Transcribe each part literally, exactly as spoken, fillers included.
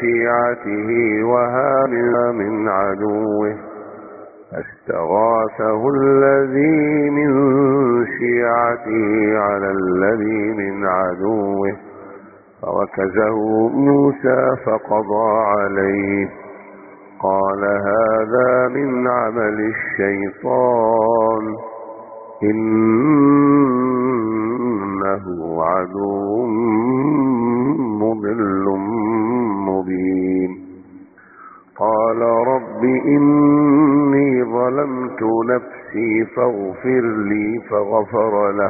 شيعته وهارون من عدوه فاستغاثه الذي من شيعته على الذي من عدوه فوكزه موسى فقضى عليه قال هذا من عمل الشيطان إنه عدو مضل مبين قال رب إني ظلمت نفسي فاغفر لي فغفر له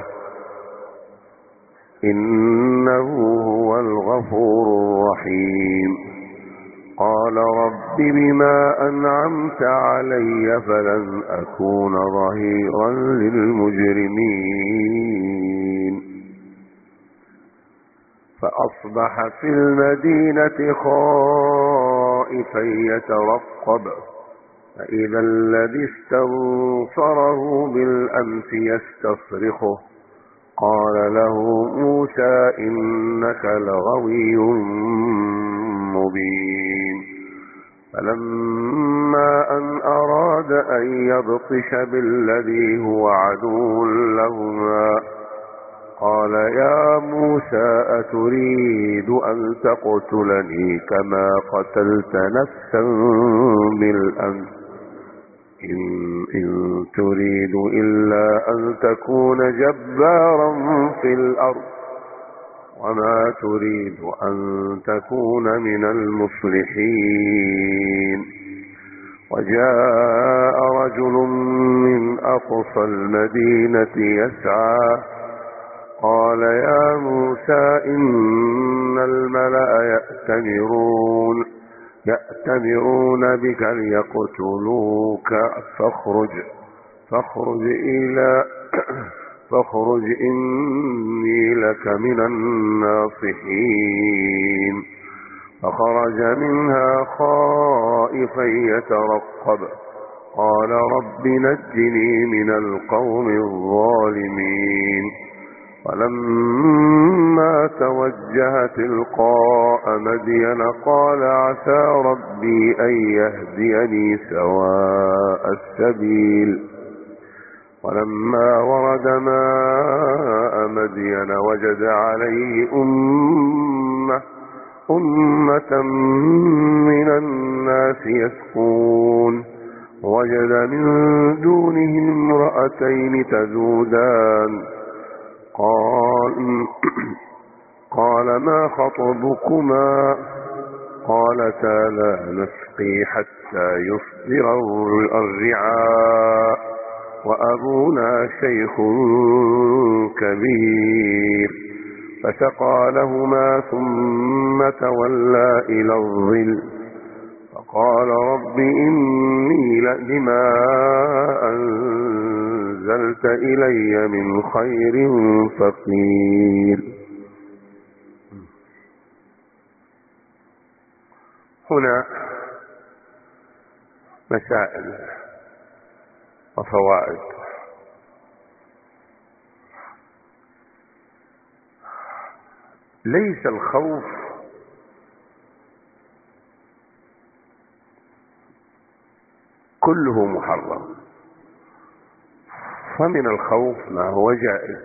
إنه هو الغفور الرحيم قال رب بما أنعمت علي فلن أكون ظهيرا للمجرمين فأصبح في المدينة خائفا يترقب فإذا الذي استنصره بالأمس يستصرخه قال له موسى إنك لغوي مبين فلما أن أراد أن يبطش بالذي هو عدو لهما قال يا موسى أتريد أن تقتلني كما قتلت نفسا بالأمس إن, إن تريد إلا أن تكون جبارا في الأرض وما تريد أن تكون من المصلحين وجاء رجل من أقصى المدينة يسعى قال يا موسى إن الملأ يأتمرون يأتمرون بك ليقتلوك فاخرج فاخرج إلى فاخرج إني لك من الناصحين فخرج منها خائفا يترقب قال رب نجني من القوم الظالمين ولما توجه تلقاء مدين قال عسى ربي أن يهديني سواء السبيل ولما ورد ماء مدين وجد عليه أمة أمة من الناس يسقون وجد من دونهم امرأتين تذودان قال, قال ما خطبكما قالتا لا نسقي حتى يصدر الرعاء وأبونا شيخ كبير فسقى لهما ثم تولى إلى الظل فقال رب إني لما أنزلت إلي من خير فقير. هنا مسائل وفوائد. ليس الخوف كله محرم، فمن الخوف ما هو جائز،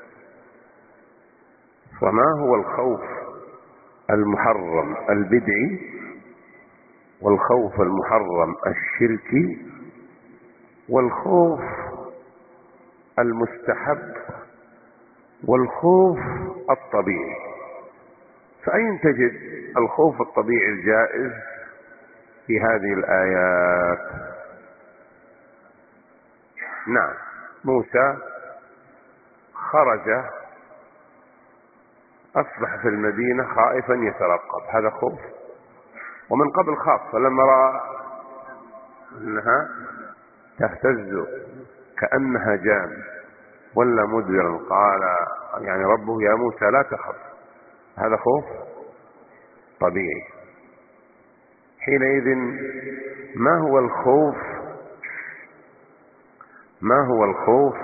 وما هو الخوف المحرم البدعي والخوف المحرم الشركي والخوف المستحب والخوف الطبيعي. فأين تجد الخوف الطبيعي الجائز في هذه الآيات؟ نعم، موسى خرج أصبح في المدينة خائفا يترقب، هذا خوف، ومن قبل خاف، فلما رأى أنها تهتز كأنها جان ولا مدبرا قال يعني ربه يا موسى لا تخف، هذا خوف طبيعي. حينئذ ما هو الخوف ما هو الخوف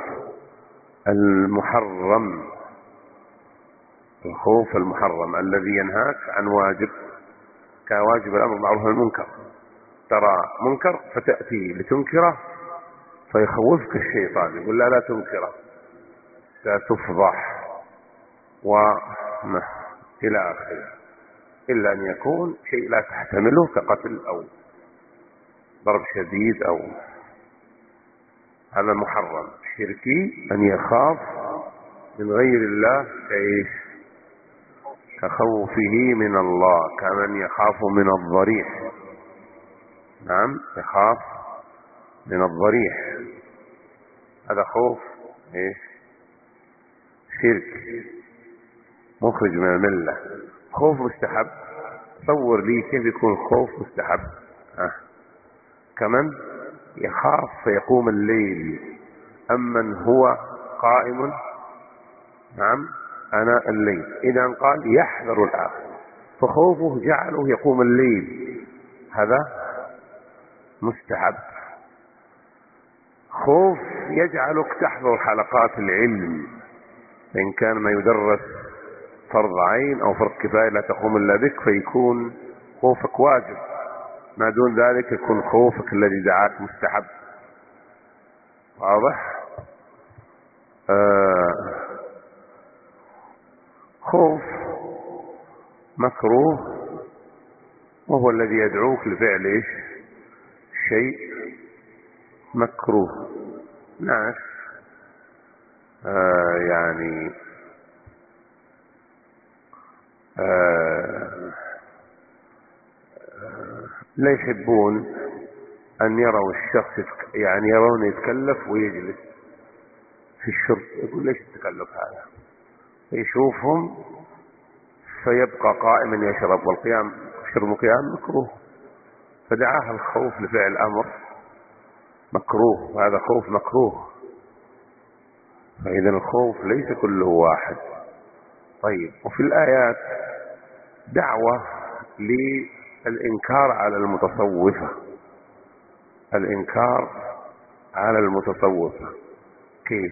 المحرم؟ الخوف المحرم الذي ينهاك عن واجب كان واجب الأمر بالمعروف والنهي عن المنكر، ترى منكر فتأتي لتنكره فيخوفك الشيطان يقول لا لا تنكره ستفضح وما إلى آخره، إلا أن يكون شيء لا تحتمله كقتل أو ضرب شديد أو هذا محرم. شركي أن يخاف من غير الله كإيش؟ كخوفه من الله، كمن يخاف من الضريح. نعم يخاف من الضريح، هذا خوف ايش؟ شرك مخرج من الملة. خوف مستحب، تصور لي كيف يكون خوف مستحب. أه. كمن يخاف فيقوم الليل أمن هو قائم نعم أناء الليل، إذا قال يحذر الآخر فخوفه جعله يقوم الليل، هذا مستحب. خوف يجعلك تحضر حلقات العلم، إن كان ما يدرس فرض عين أو فرض كفاية لا تقوم إلا بك فيكون خوفك واجب، ما دون ذلك يكون خوفك الذي دعاك مستحب. واضح؟ آه خوف مكروه وهو الذي يدعوك لفعل ايش؟ شيء مكروه. ناس آه يعني آه لا يحبون أن يروا الشخص يعني يرون يتكلف ويجلس في الشرب، يقول ليش التكلف هذا؟ يشوفهم فيبقى قائما يشرب، والقيام شرب القيام مكروه، فدعاه الخوف لفعل أمر مكروه، وهذا خوف مكروه. فإذا الخوف ليس كله واحد. طيب، وفي الآيات دعوة للإنكار على المتصوفة، الإنكار على المتصوفة كيف؟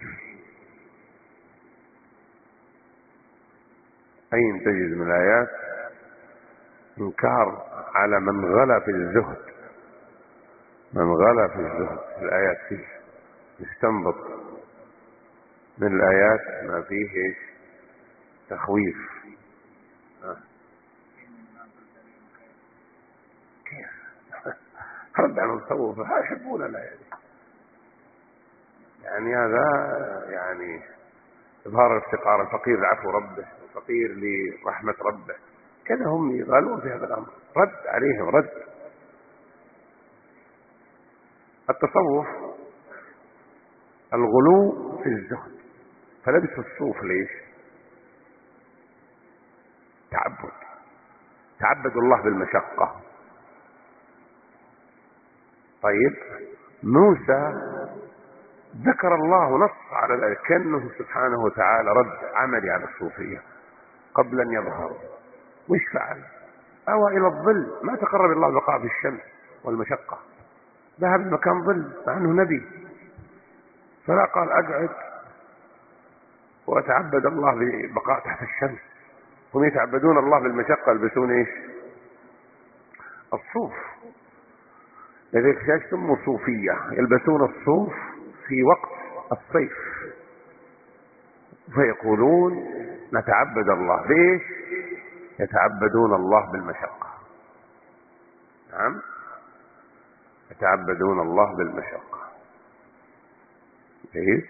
أين تجد من الآيات إنكار على من غلا في الزهد؟ من غلا في الزهد في الآيات فيه يستنبط من الآيات ما فيه إيش؟ تخويف. أه. كيف رد على المتصوفة؟ ها يحبوننا يعني يعني هذا يعني إظهار الافتقار، الفقير لعفو ربه، الفقير لرحمة ربه، كذا هم يغالون في هذا الأمر. رد عليهم رد. التصوف الغلو في الزهد، فلبس الصوف ليش؟ تعبد، تعبد الله بالمشقة. طيب، موسى ذكر الله نص على ذلك كأنه سبحانه وتعالى رد عملي على الصوفية قبل أن يظهر. وش فعل؟ أوى إلى الظل، ما تقرب الله بقاء في الشمس والمشقة، ذهب المكان ظل مع أنه نبي، فلا قال أقعد وأتعبد الله ببقاء تحت الشمس. هم يتعبدون الله بالمشقة، يلبسون إيش؟ الصوف. لذلك يسموا صوفية، يلبسون الصوف في وقت الصيف فيقولون نتعبد الله. ليش؟ يتعبدون الله بالمشقة. نعم، يتعبدون الله بالمشقة. كيف؟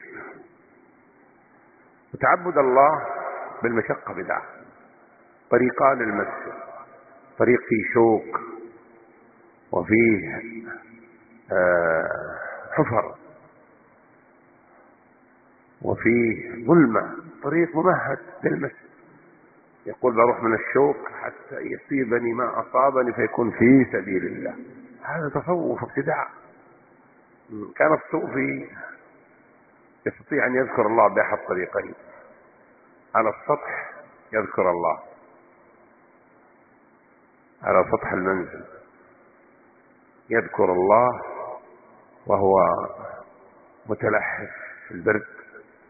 وتعبد الله بالمشقة بدعة. طريقان المسجد، طريق فيه شوك وفيه آه حفر وفيه ظلمة، طريق ممهد للمسجد، يقول بروح من الشوك حتى يصيبني ما أصابني فيكون في سبيل الله. هذا تصوف ابتداع. كان الصوفي يستطيع أن يذكر الله بأحد طريقين: على السطح يذكر الله، على سطح المنزل يذكر الله وهو متلحف في البرد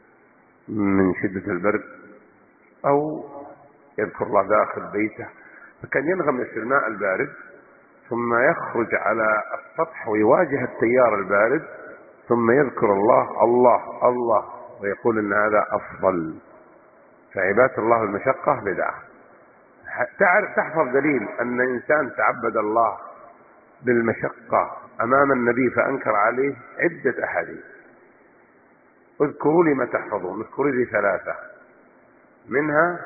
من شدة البرد، أو يذكر الله داخل بيته فكان ينغمس في الماء البارد ثم يخرج على السطح ويواجه التيار البارد ثم يذكر الله الله الله ويقول ان هذا افضل. فعبادة الله المشقة بدعة. تعرف تحفظ دليل ان انسان تعبد الله بالمشقة امام النبي فانكر عليه عدة احاديث. اذكروا لي ما تحفظون، اذكروا لي ثلاثة منها.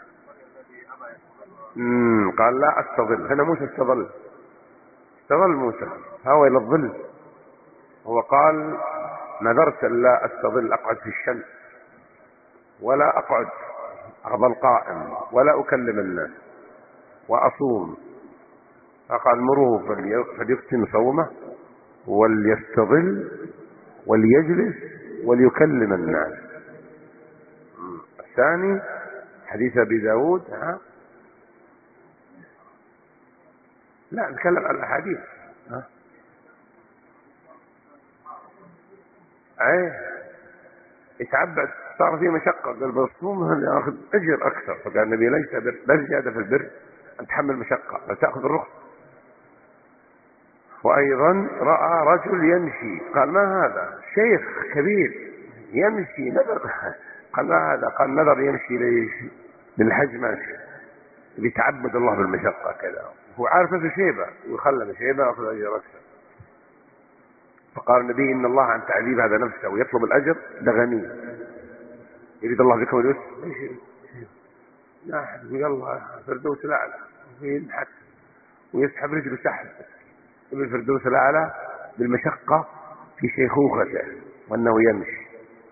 مم. قال لا استظل. هنا موسى استظل، استظل موسى هو الى الظل. هو قال نذرت لا استظل، اقعد في الشمس ولا اقعد اظل قائم ولا اكلم الناس واصوم. فقال مروه فليكتم صومه وليستظل وليجلس وليكلم الناس. الثاني حديث ابي داود. ها لا نتكلم عن الاحاديث. ها ايه يتعبد صار فيه مشقة. قال بصوم ياخذ اجر اكثر. فقال النبي ليس بر، لا زيادة في البر ان تحمل مشقة بل تاخذ الرخص. وايضا راى رجل يمشي قال ما هذا؟ شيخ كبير يمشي نذر. قال ما هذا؟ قال نذر يمشي ليش؟ للحج ماشي بيتعبد الله بالمشقة كذا. هو عارف نفسه شيبة ويخلى شيبة ياخذ اجر اكثر. فقال النبي ان الله عن تعذيب هذا نفسه ويطلب الاجر لغني يريد الله بكم اليسر. ايش لا احد يلا فردوس الاعلى وينحت ويسحب رجله سحب بالفردوس الاعلى بالمشقة في شيخوخته وانه يمشي.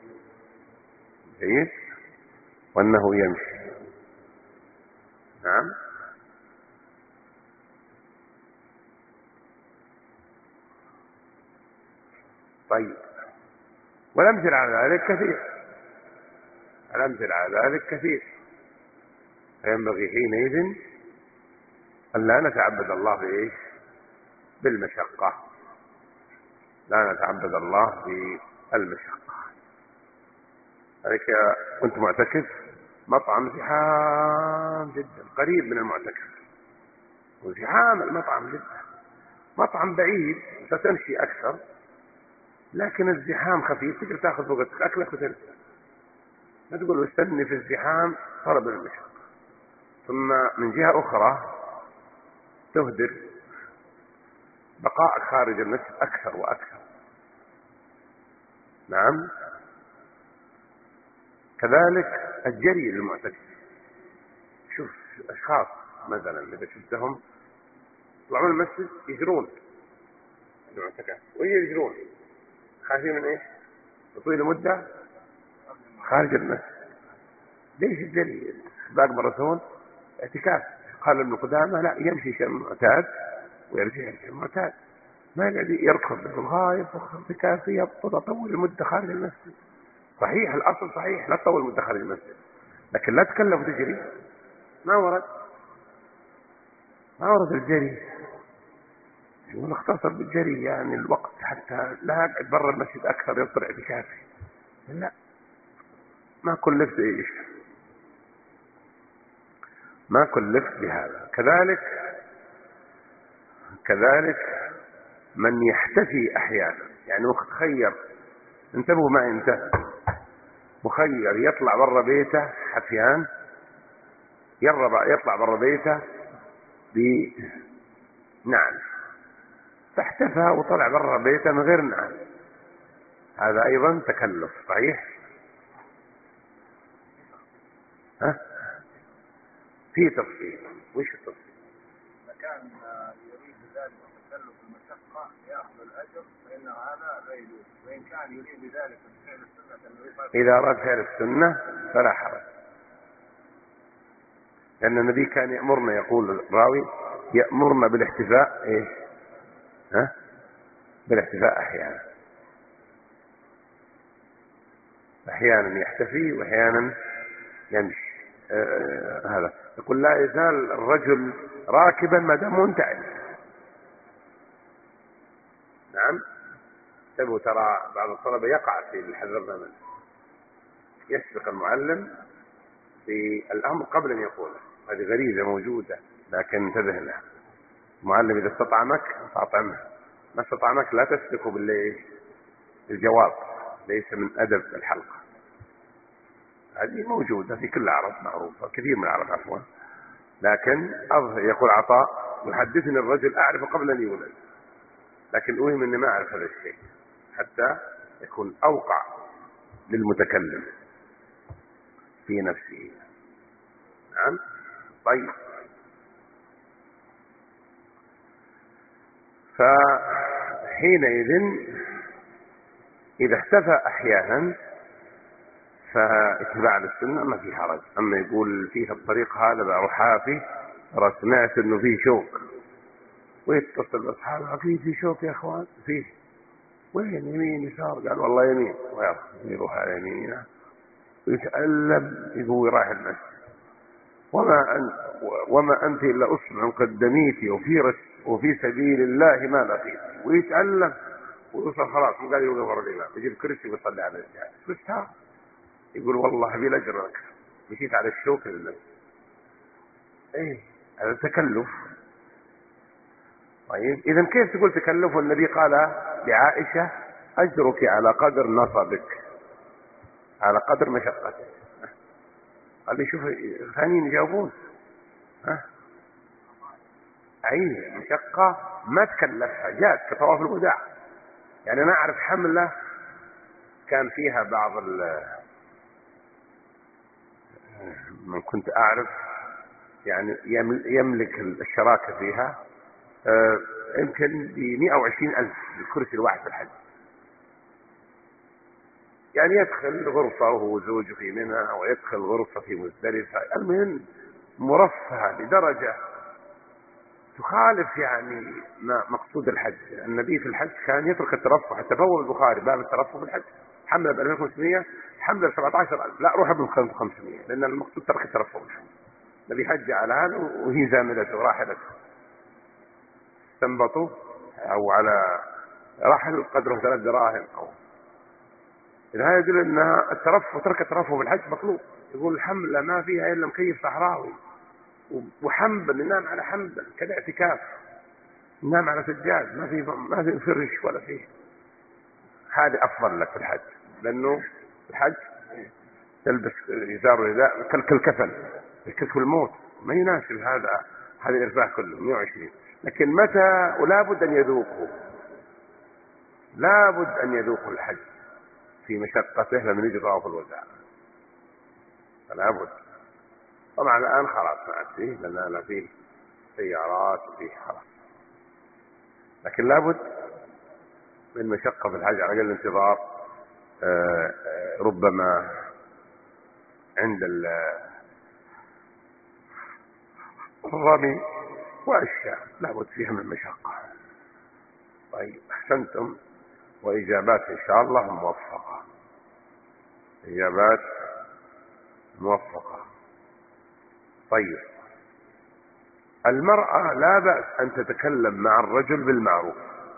جيد وانه يمشي. نعم. طيب والامثله على ذلك كثير، الامثله على ذلك كثير. فينبغي حينئذ ان لا نتعبد الله بايش؟ بالمشقه. لا نتعبد الله بالمشقه. ذلك كنت معتكف مطعم زحام جدا قريب من المعتكف، وزحام المطعم جدا، مطعم بعيد ستمشي اكثر لكن الزحام خفيف تقدر تاخذ وقتك اكلك وترجع. ما تقول استني في الزحام طلب المشقة. ثم من جهة اخرى تهدر بقاء خارج المسجد اكثر واكثر. نعم. كذلك الجري للمعتكف. شوف اشخاص مثلا اذا شفتهم يطلعون المسجد يجرون المعتكف ويجرون خايفين من ايش؟ طويل مدة خارج المسجد. ليش الجري؟ باقي الرسول اعتكاف. قال ابن قدامة لا يمشي شيء معتاد ويرجع شيء معتاد، ما يقعد يركض بالغاية اعتكاف يبطل طول المدة خارج المسجد. صحيح الاصل صحيح لا تطول المدة خارج المسجد، لكن لا تكلف وتجري. ما ورد ما ورد الجري. ونختصر بالجري يعني الوقت حتى لا اقعد برا المسجد اكثر يصير اعتكافي. لا ما كلفت ايش؟ ما كلفت بهذا. كذلك كذلك من يحتفي احيانا، يعني مخير، انتبهوا معي انت، مخير يطلع برا بيته حفيان، يطلع برا بيته بنعل فاحتفى وطلع برا بيته من غير نعل. هذا ايضا تكلف. صحيح؟ ها؟ في تفصيل. وش التفصيل؟ إذا كان يريد ذلك التكلف المشقة يأخذ الأجر فإن هذا لا يجوز، وإن كان يريد ذلك فعل السنة إذا أراد فعل السنة فلا حرج، لأن النبي كان يأمرنا، يقول الراوي يأمرنا بالاحتفاء إيش؟ ها؟ بالاحتفاء أحيانا، أحيانا يحتفي وأحيانا يمشي. آه هذا يقول لا يزال الرجل راكبا ما دام منتعل. نعم. تبو ترى بعض الطلبة يقع في الحذر منه، يسبق المعلم بالأمر قبل أن يقوله. هذه غريزة موجودة لكن انتبه له. المعلم إذا استطعمك فأطعمه، ما استطعمك لا تسلكه بالجواب، ليس من أدب الحلقة. هذه موجودة في كل العرب، معروفة كثير من العرب عفوا. لكن يقول عطاء: يحدثني الرجل أعرف قبل أن يولد، لكن أوهم أني ما أعرف هذا الشيء حتى يكون أوقع للمتكلم في نفسه. نعم. طيب، فحينئذ إذا اختفى أحيانا فاتباع للسنة ما في حرج. أما يقول فيه الطريق هذا بقى حافي، ترى سمعت إنه فيه شوك، ويتصل بأصحابه: فيه في شوك يا أخوان، فيه وين؟ يمين يسار؟ قال والله يمين، ويروح على يمينه ويتألم، يقوي رايح المسجد: وما أنت وما أنت إلا أصبع قد دميتي وفي رس وفي سبيل الله ما لقيت. ويتألم ويوصل خلاص مو قادر يوقف ورا الإمام، يجيب كرسي ويصلي على الجهاز. بس يقول والله بلا أجر لك، مشيت على الشوك لله. ايه هذا تكلف. طيب إذا كيف تقول تكلف والنبي قال لعائشة: أجرك على قدر نصبك، على قدر مشقتك؟ قال لي: شوف ثانيين يجاوبون. ها أي مشقة ما تكلفها، جاءت كطواف الوداع. يعني أنا أعرف حملة كان فيها بعض من كنت أعرف يعني يملك الشراكة فيها يمكن بمئة وعشرين ألف الكرسي الواحد في الحج. يعني يدخل غرفة وهو زوجه في منى، ويدخل غرفة في مزدلفة. المهم مرفهة لدرجة تخالف يعني ما مقصود الحج. النبي في الحج كان يترك الترفه، حتى بوب البخاري باب الترفه في الحج: حمله ب ألفين وخمسمائة، حمله ب سبعة عشر ألف، لا روح ب خمسمائة، لأن المقصود ترك الترفه. النبي حج على هذا وهي زاملته راحلته، استنبطوا أو على راحل قدره ثلاث دراهم أو. إذا هذا يدل أن الترفه ترك الترفه في الحج مطلوب. يقول الحمله ما فيها إلا مكيف صحراوي وحنبل، ننام على حنبل كذا اعتكاف، ننام على سجاد، ما في ما في فرش ولا فيه. هذا أفضل لك في الحج، لأنه في الحج تلبس إزار ورداء كالكفن، الكفن الموت ما يناسب هذا هذه الإرفاه كله مئة وعشرين. لكن متى ولا بد أن يذوقه، لا بد أن يذوقوا الحج في مشقته لما يجي طواف الوداع، فلا بد. طبعا الآن خلاص ما عاد فيه، لأن لا فيه سيارات وفيه خلاص، لكن لا بد من مشقة في الحج، على الأقل الانتظار ربما عند الرمي وأشياء لا بد فيها من مشقة. طيب أحسنتم، وإجابات إن شاء الله موفقة، إجابات موفقة. طيب، المرأة لا بأس أن تتكلم مع الرجل بالمعروف.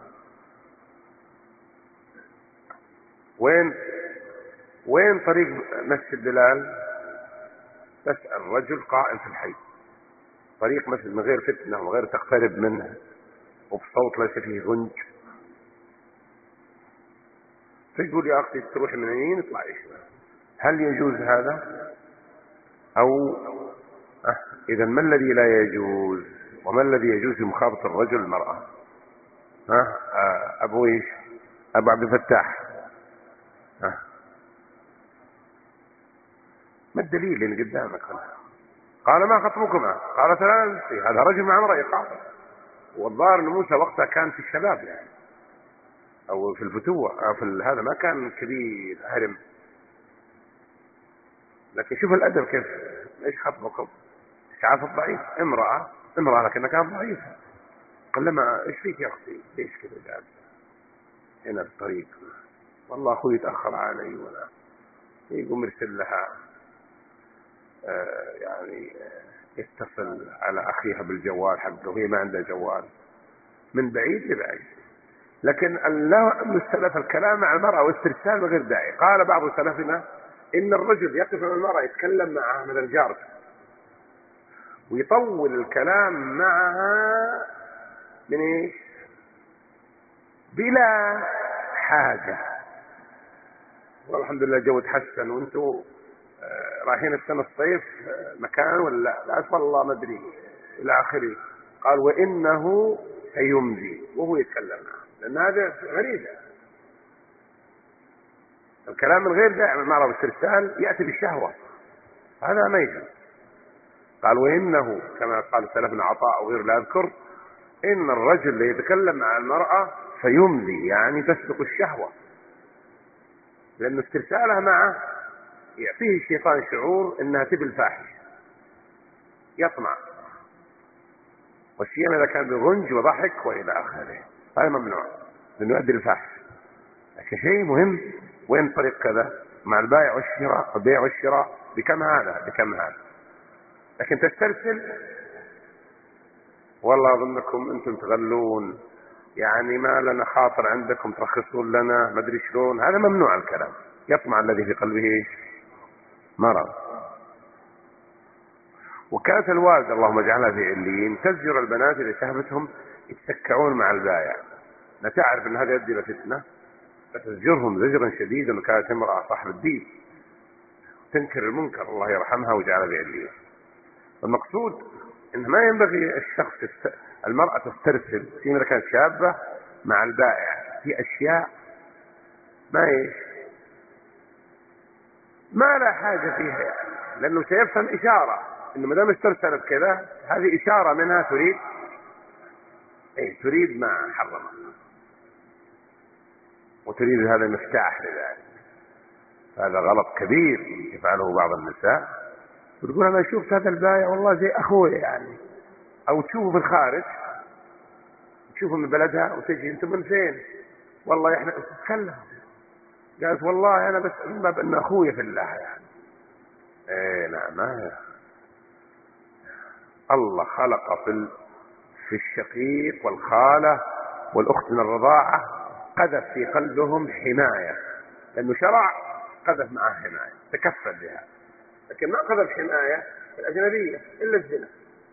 وين وين طريق مسجد بلال؟ تسأل رجل قائم في الحي، طريق مسجد من غير فتنة وغير تقترب منه وبصوت ليس فيه غنج، تقول يا أختي تروح من يمين اطلعي شمال. هل يجوز هذا؟ أو أه إذا ما الذي لا يجوز وما الذي يجوز في مخاطبة الرجل المرأة؟ ها أه أبو إيش؟ أبو عبد الفتاح، ها ما الدليل اللي قدامك هنا؟ قال ما خطبكما؟ قال ثلاثة. هذا رجل مع امرأة قاطع، والظاهر أن موسى وقتها كان في الشباب يعني أو في الفتوة أو في هذا، ما كان كبير هرم. لكن شوف الأدب كيف، ايش خطبكم؟ شعاف الضعيف، امرأة امرأة لكنها كانت ضعيفة. قال لما ايش فيك يا أختي؟ ليش كذا جالسة هنا الطريق؟ والله أخوي يتأخر علي ولا يقوم يرسل لها آه يعني آه يتصل على أخيها بالجوال حقه وهي ما عندها جوال، من بعيد لبعيد. لكن الله مستلف الكلام مع المرأة واسترسال غير داعي. قال بعض سلفنا إن الرجل يقف مع المرأة يتكلم معها من الجارة ويطول الكلام معها من ايش؟ بلا حاجة. والحمد لله الجو تحسن، وانتوا رايحين السنة الصيف مكان ولا لا؟ والله ما ادري الى اخره. قال وانه سيمضي وهو يتكلم معه، لان هذا غريبة. الكلام من غير داعي من المعرض والاسترسال يأتي بالشهوة، هذا ما يجوز. قال وإنه كما قال سلفنا عطاء وغير لا أذكر، إن الرجل اللي يتكلم مع المرأة فيمضي، يعني تسبق الشهوة، لأن استرسالها معه يعطيه الشيطان شعور إنها تبي الفاحش، يطمع، والشيء إذا كان بغنج وضحك وإلى آخره هذا ممنوع لأنه يؤدي الفاحش. لكن شيء مهم، وين طريق كذا مع البائع والشراء، البيع والشراء بكم هذا بكم هذا. لكن تسترسل، والله أظنكم أنتم تغلون، يعني ما لنا خاطر عندكم ترخصون لنا ما أدري شلون، هذا ممنوع الكلام. يطمع الذي في قلبه مرض. وكانت الوالدة اللهم اجعلها في عليين تزجر البنات إذا شافتهم يتسكعون مع البائع، لا تعرف أن هذا يؤدي إلى فتنة، فتزجرهم زجرا شديدا. وكانت امرأة صاحب الدين تنكر المنكر، الله يرحمها ويجعلها في عليين. المقصود إن ما ينبغي الشخص يست... المرأة تسترسل فيما كانت شابة مع البائع في أشياء ما إيش ما لا حاجة فيها، يعني لأنه سيفهم إشارة إنه ما دام استرسلت كذا هذه إشارة منها تريد إيه تريد ما حرم الله، وتريد هذا المفتاح لذلك. هذا غلط كبير يفعله بعض النساء، وتقول أنا شفت هذا البائع والله زي أخوي يعني، أو تشوفه في الخارج، تشوفه من بلدها وتجي أنت من فين؟ والله إحنا تتكلم، قالت والله أنا بس من باب أن أخوي في الله يعني. إيه نعم، ما الله خلق في في الشقيق والخالة والأخت من الرضاعة قذف في قلبهم حماية، لأنه شرع قذف معها حماية تكفل بها، لكن ما قذف حماية الأجنبية إلا الزنا.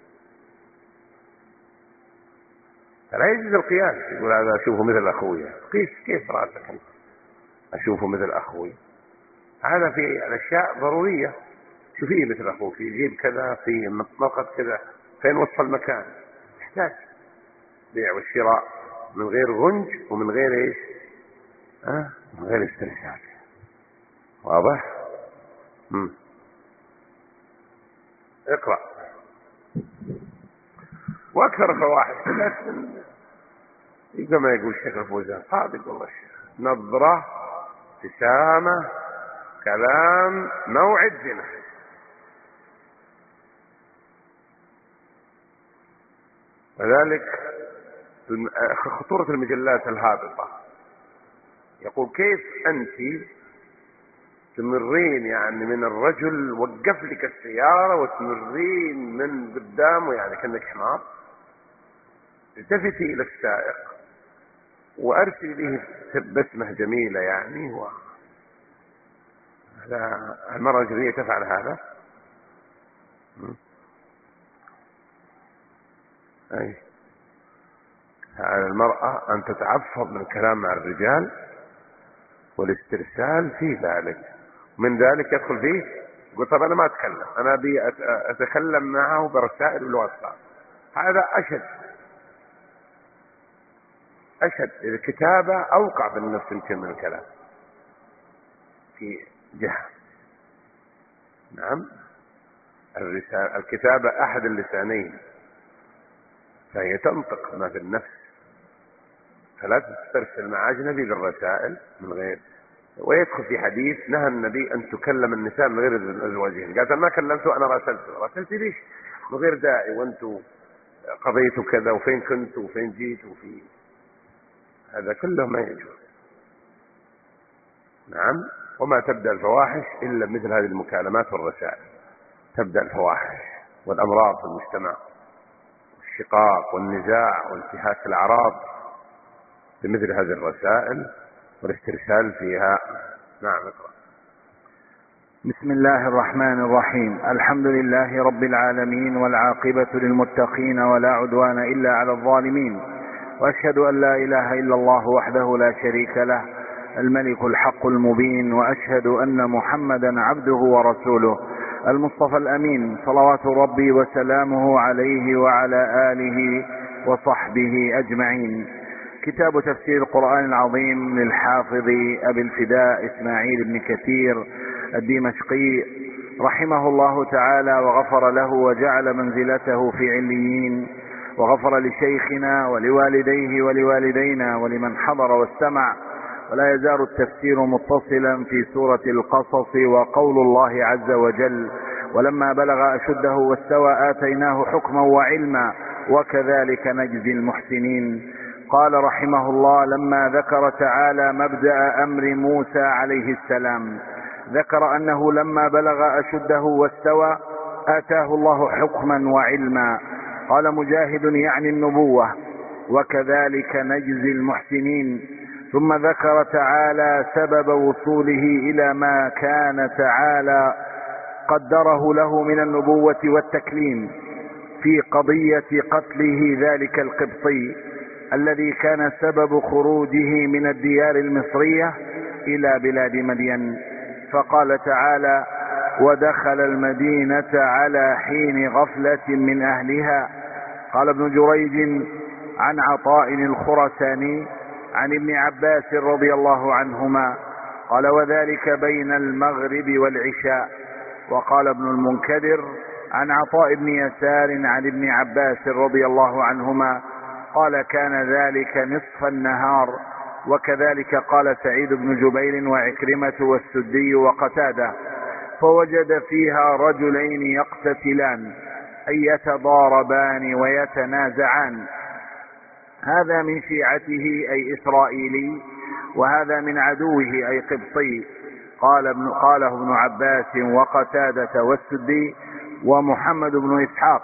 فلا يجوز القياس، يقول هذا أشوفه مثل أخوي، قيس كيف رأسك أنت أشوفه مثل أخوي؟ هذا في الأشياء ضرورية، شوفيه مثل أخوك، يجيب كذا في مطلقة كذا، فين وصف المكان، يحتاج بيع والشراء من غير غنج ومن غير إيش أه؟ من غير استرسال. واضح؟ مم. اقرأ. واكثر الفواحش كما يقول الشيخ الفوزان، صادق والله الشيخ، نظرة، ابتسامة، كلام، موعد، زنا. وذلك خطورة المجلات الهابطة. يقول كيف أنت تمرين يعني من الرجل وقف لك السيارة وتمرين من قدامه يعني كأنك حمار، التفتي إلى السائق وأرسل إليه بسمة جميلة يعني، و هذا المرأة الأجنبية تفعل هذا. أي على المرأة أن تتعفض من الكلام مع الرجال والاسترسال في ذلك، من ذلك يدخل فيه يقول طب أنا ما أتكلم، أنا أبي أتكلم معه برسائل والواتساب، هذا أشد أشد. الكتابة أوقع بالنفس يمكن من الكلام في جهة. نعم، الرسالة الكتابة أحد اللسانين، فهي تنطق ما في النفس، فلا تسترسل مع أجنبي بالرسائل من غير. ويدخل في حديث نهى النبي أن تكلم النساء من غير أزواجهن، قالت ما كلمته أنا راسلته، راسلتي ليش من غير داعي وأنتوا قضيتوا كذا وفين كنت وفين جيت وفي هذا كله ما يجوز. نعم، وما تبدأ الفواحش إلا مثل هذه المكالمات والرسائل، تبدأ الفواحش والأمراض في المجتمع، الشقاق والنزاع وانتهاك الأعراض بمثل هذه الرسائل والاسترسال فيها. نعم اقرأ. بسم الله الرحمن الرحيم. الحمد لله رب العالمين، والعاقبة للمتقين، ولا عدوان إلا على الظالمين، وأشهد أن لا إله إلا الله وحده لا شريك له الملك الحق المبين، وأشهد أن محمدا عبده ورسوله المصطفى الأمين، صلوات ربي وسلامه عليه وعلى آله وصحبه أجمعين. كتاب تفسير القرآن العظيم للحافظ أبي الفداء إسماعيل بن كثير الدمشقي رحمه الله تعالى، وغفر له وجعل منزلته في عليين، وغفر لشيخنا ولوالديه ولوالدينا ولمن حضر واستمع. ولا يزال التفسير متصلا في سورة القصص، وقول الله عز وجل: ولما بلغ أشده واستوى آتيناه حكما وعلما وكذلك نجزي المحسنين. قال رحمه الله: لما ذكر تعالى مبدأ أمر موسى عليه السلام، ذكر أنه لما بلغ أشده واستوى آتاه الله حكما وعلما. قال مجاهد: يعني النبوة، وكذلك نجزي المحسنين. ثم ذكر تعالى سبب وصوله إلى ما كان تعالى قدره له من النبوة والتكليم في قضية قتله ذلك القبطي الذي كان سبب خروجه من الديار المصرية إلى بلاد مدين. فقال تعالى: ودخل المدينة على حين غفلة من أهلها. قال ابن جريج عن عطاء الخرساني عن ابن عباس رضي الله عنهما قال: وذلك بين المغرب والعشاء. وقال ابن المنكدر عن عطاء بن يسار عن ابن عباس رضي الله عنهما قال: كان ذلك نصف النهار. وكذلك قال سعيد بن جبير وعكرمة والسدي وقتادة: فوجد فيها رجلين يقتتلان أي يتضاربان ويتنازعان، هذا من شيعته أي إسرائيلي، وهذا من عدوه أي قبطي. قال ابن قاله ابن عباس وقتادة والسدي ومحمد بن إسحاق.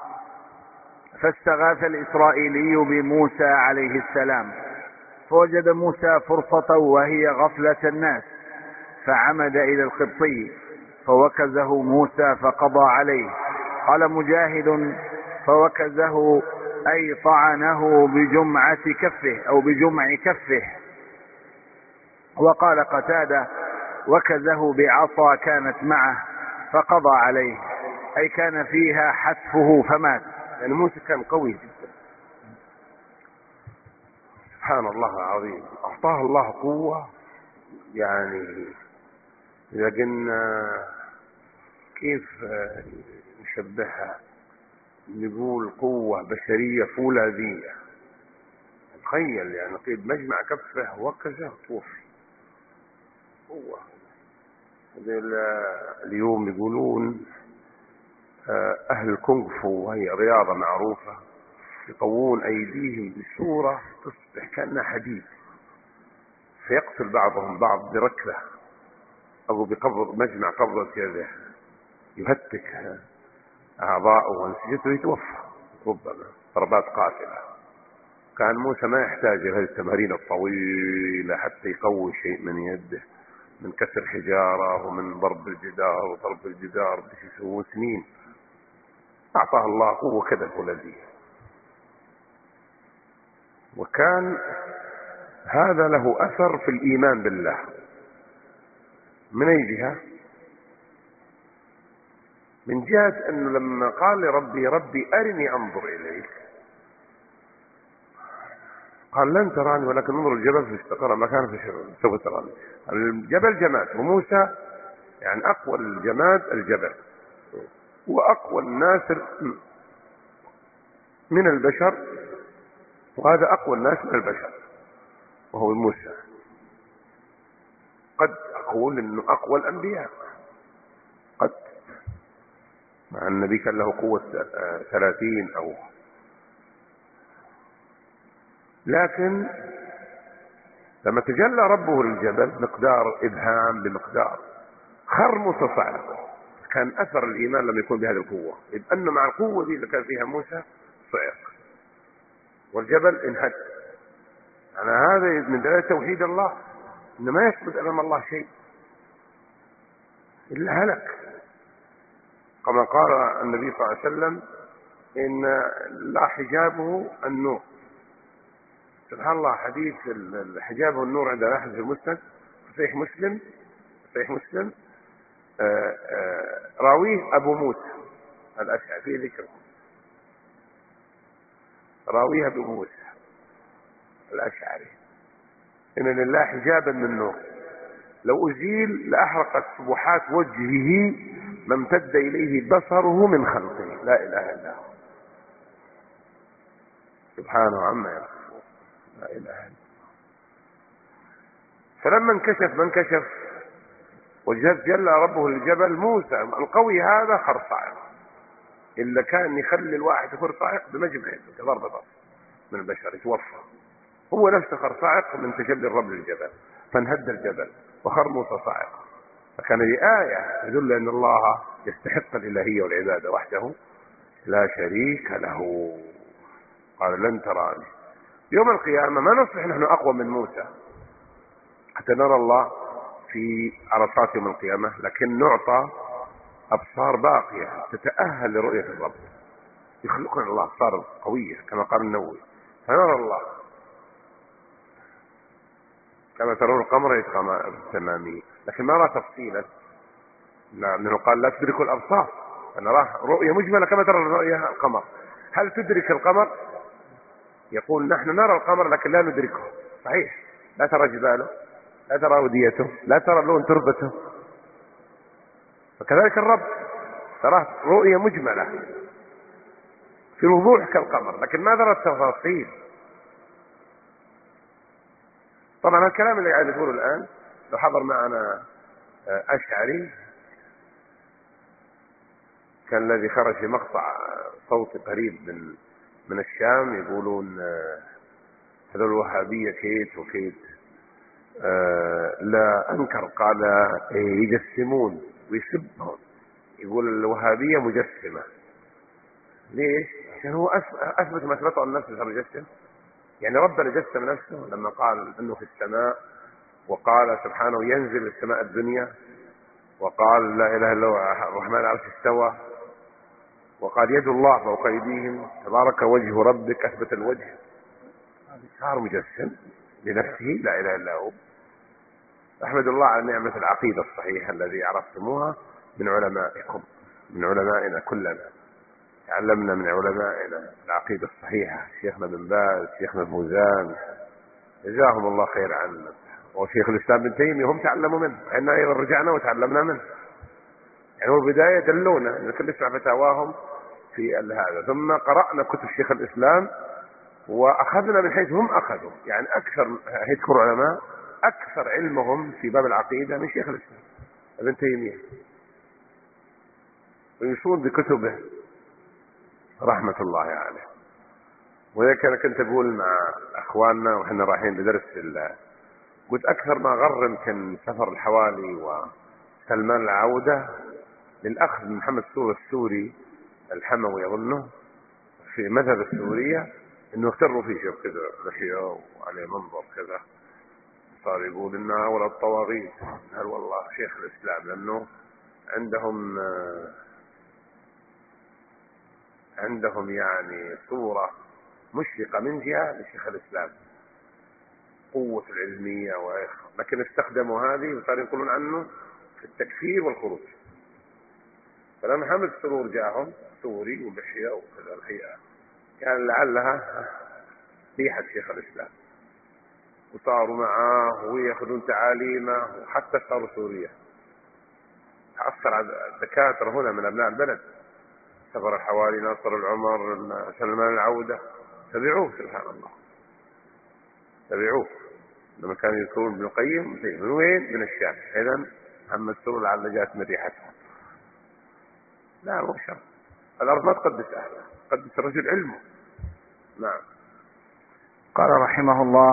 فاستغاث الإسرائيلي بموسى عليه السلام، فوجد موسى فرصة وهي غفلة الناس، فعمد إلى القبطي فوكزه موسى فقضى عليه. قال مجاهد: فوكزه أي طعنه بجمعة كفه أو بجمع كفه. وقال قتادة: وكزه بعصا كانت معه فقضى عليه، أي كان فيها حتفه فمات. يعني موسى كان قوي جدا، سبحان الله العظيم، أعطاه الله قوة. يعني إذا قلنا كيف نشبهها، نقول قوة بشرية فولاذية. تخيل يعني قيد مجمع كفه وكزه توفي. قوة. اليوم يقولون أهل الكونغ فو، وهي رياضة معروفة، يقوون أيديهم بصورة تصبح كأنها حديد، فيقتل بعضهم بعض بركلة أو بقبض مجمع قبضة يده، يهتك أعضاءه وأنسجته يتوفى ربما ضربات قاتلة. كان موسى ما يحتاج إلى هذه التمارين الطويلة حتى يقوي شيء من يده، من كسر حجارة ومن ضرب الجدار وضرب الجدار بش يسوون سنين. أعطاه الله قوة كذا الفولاذية. وكان هذا له أثر في الإيمان بالله. من أي جهة؟ من جهة أنه لما قال لربي: ربي أرني أنظر إليك، قال: لن تراني ولكن انظر الجبل فاستقر مكانه سوف تراني. الجبل جماد، وموسى يعني أقوى الجماد الجبل، وأقوى الناس من البشر، وهذا أقوى الناس من البشر وهو موسى. قد أقول إنه أقوى الأنبياء، قد، مع النبي كان له قوة ثلاثين أو، لكن لما تجلى ربه للجبل مقدار إبهام بمقدار خر موسى صعب. كان أثر الإيمان لما يكون بهذه القوة، إذ أنه مع القوة دي اللي كان فيها موسى صعق والجبل انهد. يعني هذا من دلالة توحيد الله، إنه ما يثبت أمام الله شيء. إلا هلك، كما قال النبي صلى الله عليه وسلم إن لا حجابه النور. سبحان الله، حديث الحجاب والنور عند أحد في المسند صحيح مسلم صحيح مسلم آآ آآ راويه أبو موسى الأشعري في ذكره، راويه أبو موسى الأشعري إن لله حجابا من نور لو أزيل لأحرقت سبحات وجهه ما امتد إليه بصره من خلقه، لا إله إلا هو سبحانه عما يصفون، لا إله إلا هو. فلما انكشف من كشف وجل ربه الجبل موسى القوي هذا خر صاعق، إلا كان يخلي الواحد يخر صاعق بمجمع ضربة بصر من البشر يتوفى، هو نفسه خر صاعق من تجلي الرب للجبل فانهد الجبل وخر موسى صاعق. فكان دي آية تدل أن الله يستحق الإلهية والعبادة وحده لا شريك له. قال لن تراني يوم القيامة، ما نصبح نحن أقوى من موسى حتى نرى الله في عرصات يوم القيامة، لكن نعطى أبصار باقية تتأهل لرؤية الرب، يخلقنا الله أبصار قوية كما قال النووي فنرى الله كما ترون القمر يتقام تمامي، لكن ما رأى تفصيلا، لأنه قال لا تدرك الأبصار، فنراه رؤية مجملة كما ترى الرؤية القمر. هل تدرك القمر؟ يقول نحن نرى القمر لكن لا ندركه، صحيح، لا ترى جباله، لا ترى وديته، لا ترى لون تربته، فكذلك الرب تراه رؤية مجملة في وضوح كالقمر لكن ما ترى التفاصيل. طبعا الكلام اللي قاعد نقوله الآن لو حضر معنا أشعري كان الذي خرج في مقطع صوتي قريب من من الشام يقولون هذول الوهابية كيت وكيت، لا أنكر، قال يجسمون ويسبهم، يقول الوهابية مجسمة. ليش؟ عشان هو أثبت ما أثبته عن نفسه صار يجسم، يعني ربنا جسم نفسه لما قال أنه في السماء، وقال سبحانه ينزل السماء الدنيا، وقال لا إله إلا هو الرحمن العرش استوى، وقال يد الله فوق أيديهم تبارك وجه ربك، أثبت الوجه، صار مجسم لنفسه لا إله إلا هو. أحمد الله على نعمة العقيدة الصحيحة الذي عرفتموها من علمائكم، من علمائنا كلنا، تعلمنا من علمائنا العقيدة الصحيحة، شيخنا بن باز، شيخنا فوزان، جزاهم الله خير عنا، وشيخ الإسلام بن تيمية هم تعلموا منه، احنا أيضا رجعنا وتعلمنا منه. يعني هو البداية دلونا نكون نسمع فتاواهم في هذا، ثم قرأنا كتب شيخ الإسلام وأخذنا من حيث هم أخذوا، يعني أكثر يذكر علماء أكثر علمهم في باب العقيدة من شيخ الإسلام ابن تيمية، ويصول بكتبه رحمة الله عليه. وذلك أنا كنت أقول مع أخواننا وإحنا رايحين لدرس الله، قلت أكثر ما غر يمكن سفر الحوالي وسلمان العودة للأخذ من محمد سور السوري الحموي أظنه في مذهب السورية، إنه اختروا فيه شيء كذا لحية وعليه منظر كذا، صار يقول إنها ولا الطواغيت. هل والله شيخ الإسلام، لأنه عندهم عندهم يعني صورة مشرقة من جهة لشيخ الإسلام، قوة العلمية وإخ، لكن استخدموا هذه وصاروا يقولون عنه في التكفير والخروج. فلما محمد السرور جاءهم سوري وبحية وكذا الحقيقة كان لعلها ريحة شيخ الإسلام، وصاروا معاه ويأخذون تعاليمه، وحتى صاروا سوريا. تأثر على الدكاترة هنا من أبناء البلد، سفر الحوالي، ناصر العمر، سلمان العودة، تبعوه سبحان الله، تبعوه لما كانوا يذكرون ابن القيم من وين؟ من الشام. إذن محمد سرور لعل جاءت من ريحتها. لا مو شرط، الأرض ما تقدس أهلها، تقدس الرجل علمه. نعم. قال رحمه الله: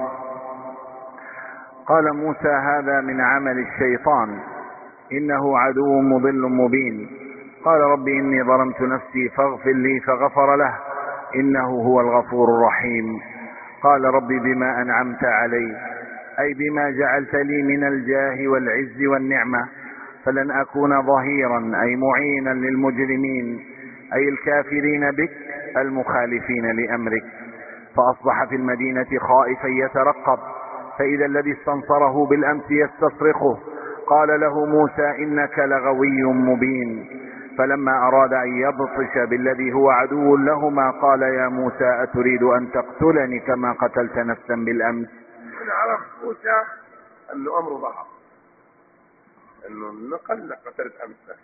قال موسى: هذا من عمل الشيطان، إنه عدو مضل مبين. قال رب إني ظلمت نفسي فاغفر لي، فغفر له، إنه هو الغفور الرحيم. قال رب بما أنعمت علي، أي بما جعلت لي من الجاه والعز والنعمة، فلن أكون ظهيرا أي معينا للمجرمين أي الكافرين بك المخالفين لأمرك. فأصبح في المدينة خائفا يترقب، فإذا الذي استنصره بالأمس يستصرخه. قال له موسى إنك لغوي مبين. فلما أراد أن يبطش بالذي هو عدو لهما قال يا موسى أتريد أن تقتلني كما قتلت نفسا بالأمس. من عرف موسى أنه أمره ظهر، أنه نقل قتلت أمس.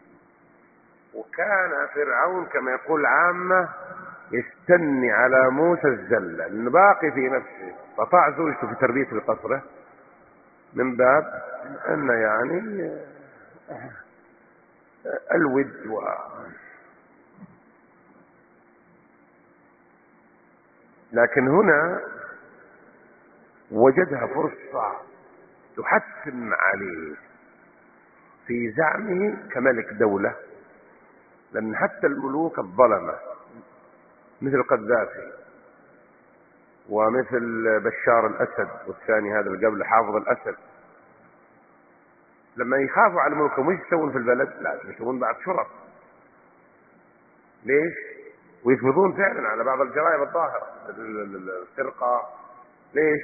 وكان فرعون كما يقول عامة يستني على موسى الزلة لأنه باقي في نفسه، فطاع زوجته في تربية القصرة من باب أن يعني الود و لكن هنا وجدها فرصة تحتم عليه في زعمه كملك دولة، لأن حتى الملوك الظلمة مثل قذافي ومثل بشار الأسد والثاني هذا اللي قبل حافظ الأسد لما يخافوا على ملكهم وش يسوون في البلد؟ لا يسوون بعض شرف. ليش؟ ويقبضون فعلا على بعض الجرائم الظاهرة السرقة. ليش؟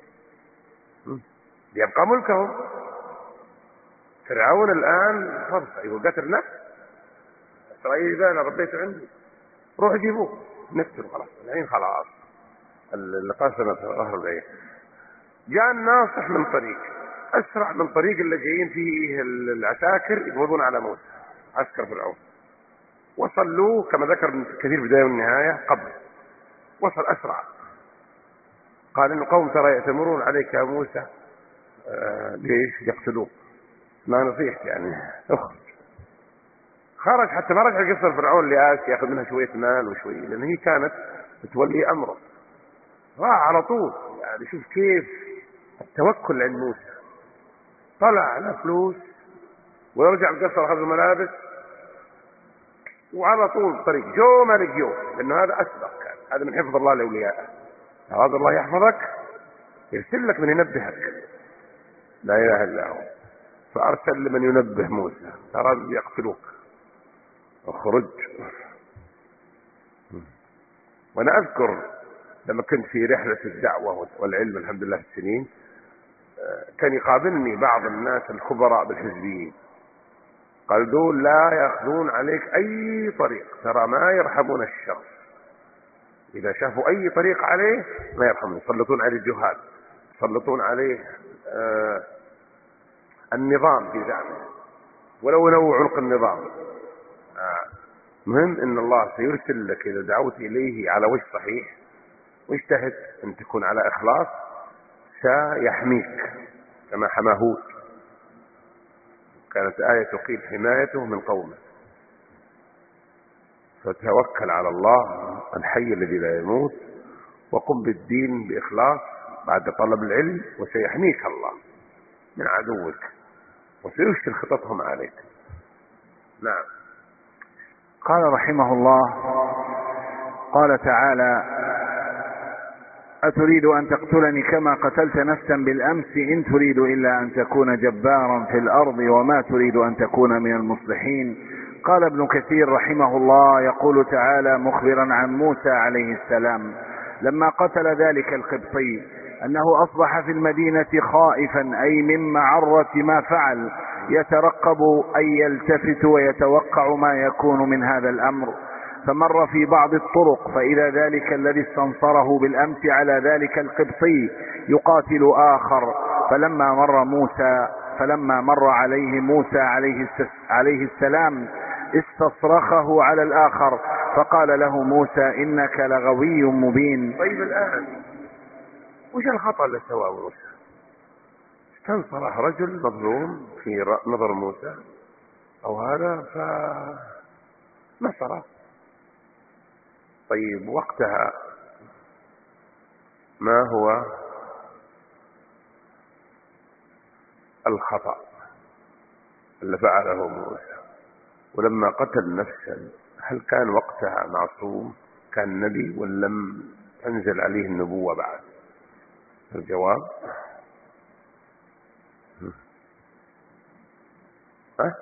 يبقى ملكهم. فرعون الآن فرصة يقول قتل نفس إسرائيل أنا ربيته عندي، روح جيبوه نقتله خلاص الحين خلاص اللي قاسنا في ظهر العين. جاء الناصح من طريق أسرع من طريق اللي جايين فيه العساكر يقبضون على موسى عسكر فرعون. وصلوا كما ذكر ابن كثير بداية والنهاية قبل، وصل أسرع. قال إن قوم ترى يأتمرون عليك يا موسى آه ليش يقتلوك؟ ما نصيحت يعني اخرج. خرج حتى ما رجع قصر فرعون لآسيا ياخذ منها شوية مال وشوية، لأن هي كانت تولي أمره. راح على طول. يعني شوف كيف التوكل عند موسى، طلع على فلوس ويرجع القصر أخذ الملابس وعلى طول طريق جو ملك جو، لأنه هذا أسبق كان. هذا من حفظ الله لأوليائه. هذا الله يحفظك يرسل لك من ينبهك، لا إله إلا هو. فأرسل لمن ينبه موسى أرادوا يقتلوك اخرج. وأنا أذكر لما كنت في رحلة الدعوة والعلم الحمد لله السنين كان يقابلني بعض الناس الخبراء بالحزبيين، قال دول لا يأخذون عليك أي طريق، ترى ما يرحمون الشخص، إذا شافوا أي طريق عليه ما يرحمون، يسلطون عليه الجهال، يسلطون عليه آه النظام في زعمه ولو نوع عنق النظام. آه مهم ان الله سيرسل لك اذا دعوت اليه على وجه صحيح واجتهد ان تكون على اخلاص سيحميك كما حمى هود. كانت آية تقيل حمايته من قومه. فتوكل على الله الحي الذي لا يموت وقم بالدين بإخلاص بعد طلب العلم، وسيحميك الله من عدوك وسيشكل خططهم عليك. نعم. قال رحمه الله قال تعالى أتريد أن تقتلني كما قتلت نفسا بالأمس إن تريد إلا أن تكون جبارا في الأرض وما تريد أن تكون من المصلحين. قال ابن كثير رحمه الله يقول تعالى مخبرا عن موسى عليه السلام لما قتل ذلك القبطي أنه أصبح في المدينة خائفا أي من معرة ما فعل، يترقب أن يلتفت ويتوقع ما يكون من هذا الأمر. فمر في بعض الطرق فإذا ذلك الذي استنصره بالأمس على ذلك القبطي يقاتل آخر، فلما مر موسى فلما مر عليه موسى عليه السلام استصرخه على الآخر فقال له موسى إنك لغوي مبين. طيب الآن وش الخطأ اللي سواه موسى؟ استنصره رجل مظلوم في نظر موسى أو هذا فنصره. طيب وقتها ما هو الخطأ اللي فعله موسى؟ ولما قتل نفسا هل كان وقتها معصوم؟ كان نبي ولم تنزل عليه النبوة بعد؟ الجواب ها؟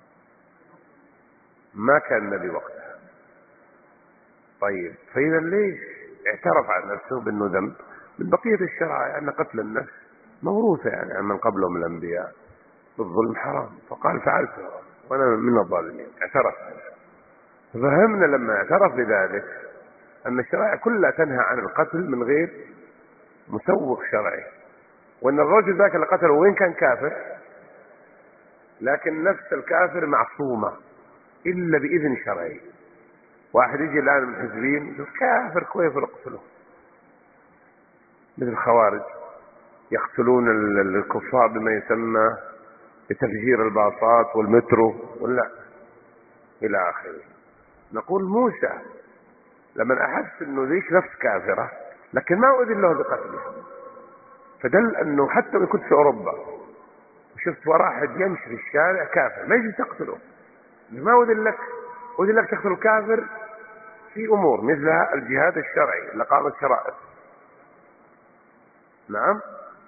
ما كان نبي وقتها. طيب فإذا ليش اعترف عن نفسه بأنه ذنب؟ من بقية الشرائع أن قتل النفس موروثة يعني عن من قبلهم من الأنبياء، بالظلم حرام، فقال فعلته وأنا من الظالمين، اعترف. ففهمنا لما اعترف بذلك أن الشرائع كلها تنهى عن القتل من غير مسوغ شرعي، وأن الرجل ذاك اللي قتله وين كان كافر، لكن نفس الكافر معصومة إلا بإذن شرعي. واحد يجي الآن من الحزبين يقول كافر كيف نقتله، مثل الخوارج يقتلون الكفار بما يسمى بتفجير الباصات والمترو ولا إلى آخره. نقول موسى لما أحس أنه ذيك نفس كافرة لكن ما أذن له بقتله، فدل أنه حتى لو كنت في أوروبا وشفت واحد يمشي في الشارع كافر ما يجي تقتله، ما أذن لك، أذن لك تقتل الكافر في أمور مثل الجهاد الشرعي لقامة شرائط. نعم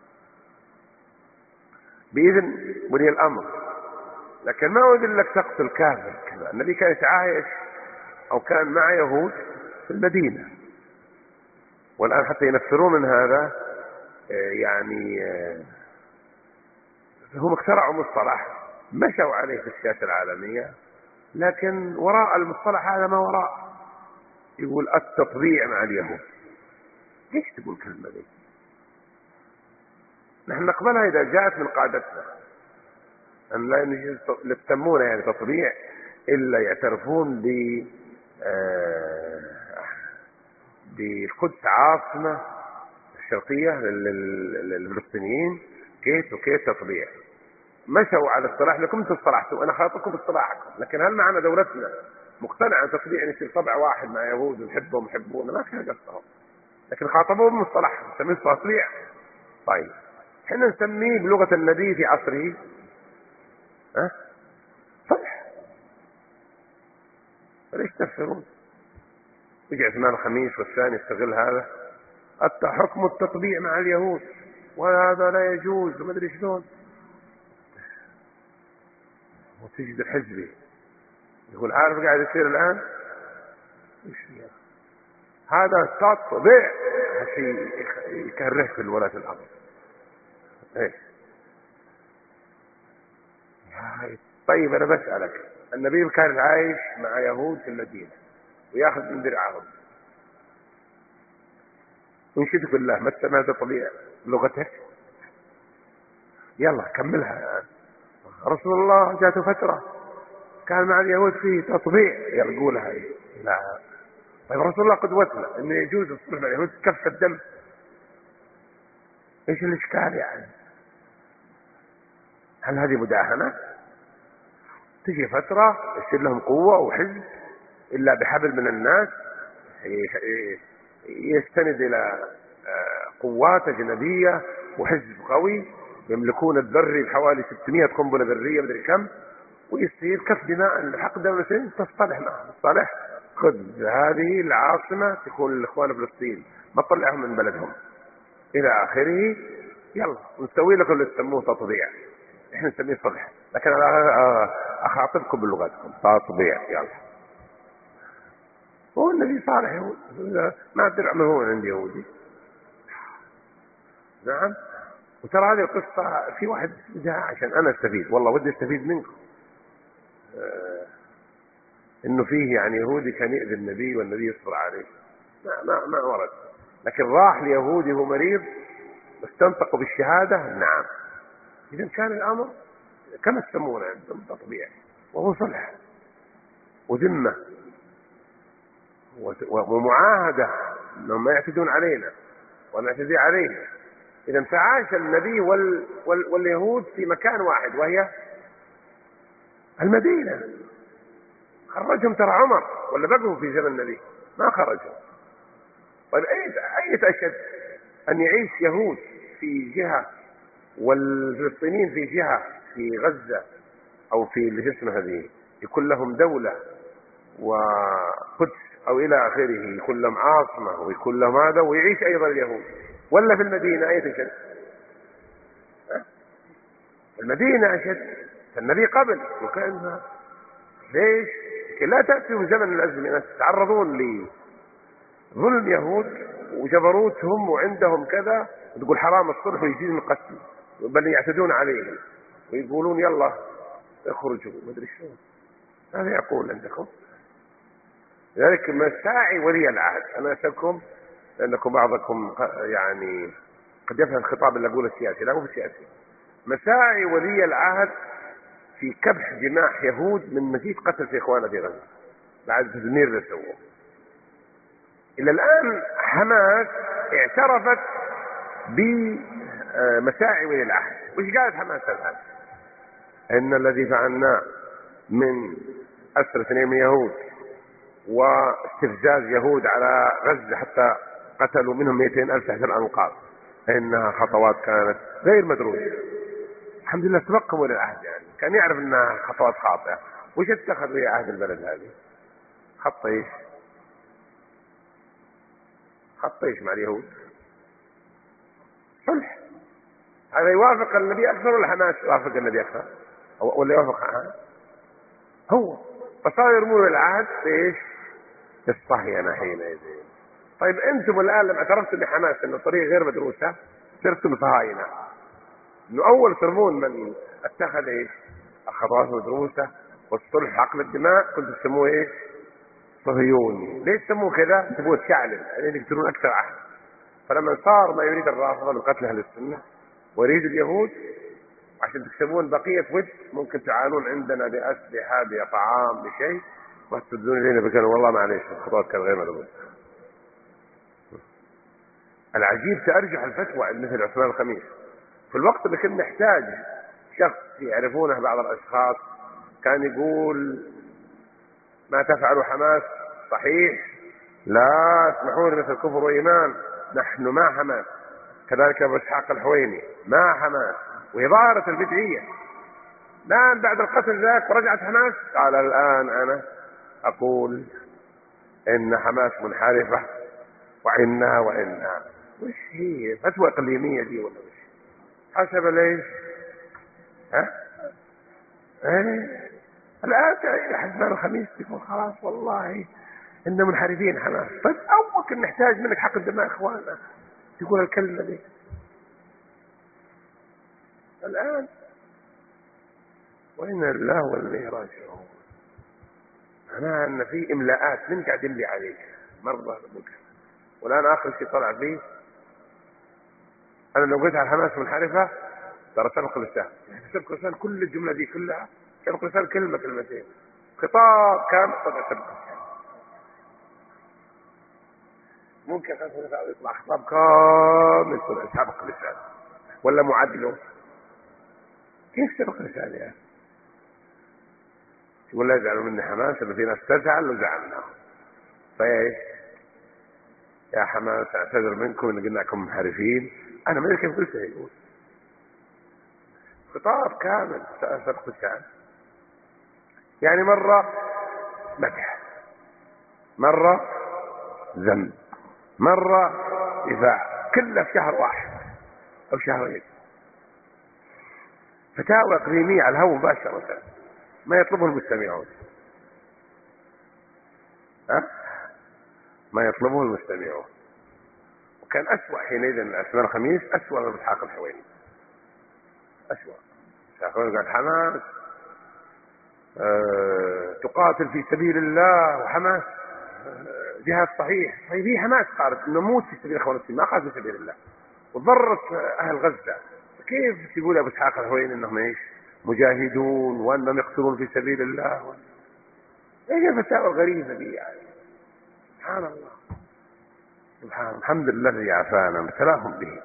بإذن ولي الأمر، لكن ما أذن لك تقتل كافر كذا. النبي كان يتعايش أو كان مع يهود في المدينة، والآن حتى ينفرون من هذا يعني هم اخترعوا مصطلح مشوا عليه في السياسة العالمية، لكن وراء المصطلح هذا ما وراء، يقول التطبيع مع اليهود. ليش تقول كلمة دي؟ نحن نقبلها إذا جاءت من قادتنا، أن لا يجوز يسمونه يعني تطبيع إلا يعترفون ب بالقدس عاصمة الشرقية للفلسطينيين، كيف وكيف تطبيع. مشوا على اصطلاح لكم انتم اصطلحتوا، انا خاطبكم باصطلاحكم، لكن هل معنا دولتنا مقتنعه تطبيع ان يصير طبع واحد مع يهود ونحبهم ونحبونا؟ ما فيها قصتهم، لكن خاطبوهم بمصطلحهم نسميه تطبيع. طيب احنا نسميه بلغه النبي في عصره ها صلح. ليش تفسرون؟ يجي عثمان الخميس والثاني يستغل هذا، حتى حكم التطبيع مع اليهود وهذا لا يجوز وما ادري شلون. وتجد الحزبي يقول عارف قاعد يصير الآن هذا تطبيع، شيء يكره في الولاة الأمر. ايش طيب انا بسألك، النبي كان عايش مع يهود في المدينة وياخذ من درعهم، ونشدك بالله ما سمعت طبيعة لغتك؟ يلا كملها يعني. رسول الله جاءته فترة كان مع اليهود فيه تطبيع يقولها هذه. لا طيب رسول الله قدوتنا انه يجوز الصلح مع اليهود كف الدم، ايش الاشكال يعني؟ هل هذه مداهنة؟ تجي فترة يصير لهم قوة وحزب إلا بحبل من الناس يستند إلى قوات أجنبية وحزب قوي يملكون الذري بحوالي ستمائة قنبلة ذرية مدري كم، ويصير كف دماء الحق دولة تصطلح معهم. تصطلح خذ هذه العاصمة تكون الإخوان الفلسطينيين ما تطلعهم من بلدهم إلى آخره، يلا نسوي لكم اللي تسموه تطبيع، احنا نسميه صلح، لكن انا اخاطبكم بلغتكم تطبيع. يلا هو النبي صالح يهود ما درع مهون عند يهودي. نعم وترى هذه القصة في واحد جاء عشان انا استفيد، والله ودي استفيد منكم، آه انه فيه يعني يهودي كان يؤذي النبي والنبي يصبر عليه، ما ما ما ورد، لكن راح ليهودي هو مريض واستنطقوا بالشهادة. نعم إذا كان الأمر كما تسمونه عندهم تطبيع، وهو صلح وذمة ومعاهدة أنهم ما يعتدون علينا ونعتدي علينا. إذا تعاش النبي وال وال واليهود في مكان واحد وهي المدينة. خرجهم ترى عمر ولا بقوا في زمن النبي؟ ما خرجوا. طيب أي أشد أن يعيش يهود في جهة والفلسطينيين في جهة في غزة أو في اللي اسمها هذه يكون لهم دولة وقدس أو إلى آخره، يكون لهم عاصمة ويكون لهم هذا، ويعيش أيضا اليهود، ولا في المدينة أي أشد؟ المدينة أشد، النبي قبل وكان ليش؟ لا تأتوا زمن الأزمنة تتعرضون لظلم يهود وجبروتهم وعندهم كذا، وتقول حرام الصلح ويزيد من قتل، بل يعتدون عليهم ويقولون يلا اخرجوا مدري شو. هذا يقول عندكم. لذلك مساعي ولي العهد، أنا أسألكم لأنكم بعضكم يعني قد يفهم الخطاب اللي أقوله السياسي، لا هو السياسي. مساعي ولي العهد في كبح جماح يهود من مزيد قتل في إخواننا في غزة بعد التدمير اللي سووه. إلى الآن حماس اعترفت بمساعي ولي العهد. وش قالت حماس الآن؟ إن الذي فعلناه من أسر اثنين من يهود واستفزاز يهود على غزة حتى قتلوا منهم مئتين ألف تحت الأنقاض إنها خطوات كانت غير مدروسة. الحمد لله تبقى ولي العهد، يعني كان يعرف إنها خطوات خاطئة. وش اتخذ ولي عهد البلد هذه؟ خط ايش؟ خط ايش مع اليهود؟ صلح. هذا يوافق النبي أكثر ولا حماس يوافق النبي أكثر؟ ولا يوافق عنه؟ هو. فصار يرمون العهد ايش؟ الصهينة حينئذ. طيب انتم الان لما اعترفتم بحماس انه طريق غير مدروسة صرتم صهاينة. انه اول ترمون من اتخذ ايش؟ الخطوات المدروسة والصلح عقل الدماء كنتم تسموه ايش؟ صهيوني. ليش تسموه كذا؟ تبغوا تشعلل يعني يقتلون اكثر عهد. فلما صار ما يريد الرافضة من قتل اهل السنة ويريد اليهود عشان تكسبون بقية ود ممكن تعانون عندنا بأسلحة بطعام بشيء وتسدون إلينا بكلام والله معليش الخطوات كان غير مدروسة. العجيب تأرجح الفتوى عند مثل عثمان الخميس في الوقت اللي كنا نحتاج شخص يعرفونه بعض الأشخاص كان يقول ما تفعل حماس صحيح، لا اسمحوا لي مثل كفر وإيمان، نحن مع حماس. كذلك أبو إسحاق الحويني مع حماس، وهي ظاهرة البدعية. الآن بعد القتل ذاك ورجعت حماس قال الآن أنا أقول إن حماس منحرفة وإنا وإنا. وش هي فتوى إقليمية دي ولا وش؟ حسب ليش؟ ها؟ ايه الآن حسب الخميس تقول خلاص والله إن منحرفين حماس. طيب أول كنا نحتاج منك حق الدماء إخواننا تقول الكلمة دي. الآن وإن الله والإليه راجعون. معناها أن في إملاءات من قاعد يملي عليك مرة ممكن. والآن آخر شيء طلع فيه أنا لو قلت على الحماس منحرفة ترى سبق لسان، سبق لسان كل الجملة دي كلها سبق لسان كلمة كلمتين خطاب كامل طبعا سبق لسان. ممكن يطلع خطاب كامل سبق لسان ولا معدله؟ كيف سبق لسان يعني؟ يقول لا يزعلوا مني حماس اللي في ناس تزعل وزعلنا فايش يا حماس اعتذر منكم ان قلنا لكم منحرفين. انا ما ادري كيف قلت يقول خطاب كامل سبق لسان. يعني مرة مدح، مرة ذم، مرة دفاع، كله في شهر واحد او شهرين. فتاوى اقليمية على الهواء مباشرة ما يطلبه المستمعون. ها؟ ما يطلبه المستمعون. وكان أسوأ حينئذ عثمان الخميس أسوأ من إسحاق الحويني. أسوأ. إسحاق الحويني قال حماس أه تقاتل في سبيل الله وحماس أه جهاد صحيح. طيب هي حماس قالت نموت في سبيل اخوان المسلمين ما قالت في سبيل الله وضرت أهل غزة. كيف تقول أبو إسحاق الحويني إنهم إيش؟ مجاهدون وأنهم يقتلون في سبيل الله. ايش الفتاوى الغريبة دي يعني؟ سبحان الله سبحان الله. الحمد لله الذي عافانا ابتلاهم به.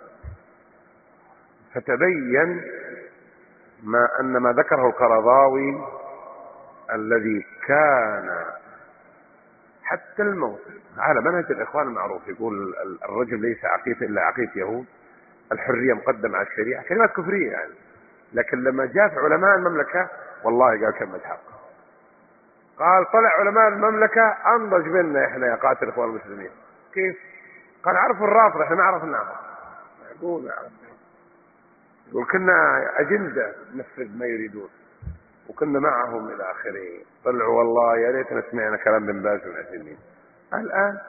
فتبين ما أن ما ذكره القرضاوي الذي كان حتى الموت على منهج الإخوان المعروف يقول الرجل ليس عقيدة إلا عقيدة يهود، الحرية مقدمة على الشريعة، كلمات كفرية يعني. لكن لما جاء في علماء المملكة والله قال كلمة حق. قال طلع علماء المملكة أنضج منا إحنا يا قاتل الإخوان المسلمين. كيف؟ قال عرفوا الرافضة إحنا ما عرفناها. يقول يقول كنا أجندة نفذ ما يريدون. وكنا معهم إلى آخره. طلعوا والله يا ريتنا سمعنا كلام بن باز والعثيمين. الآن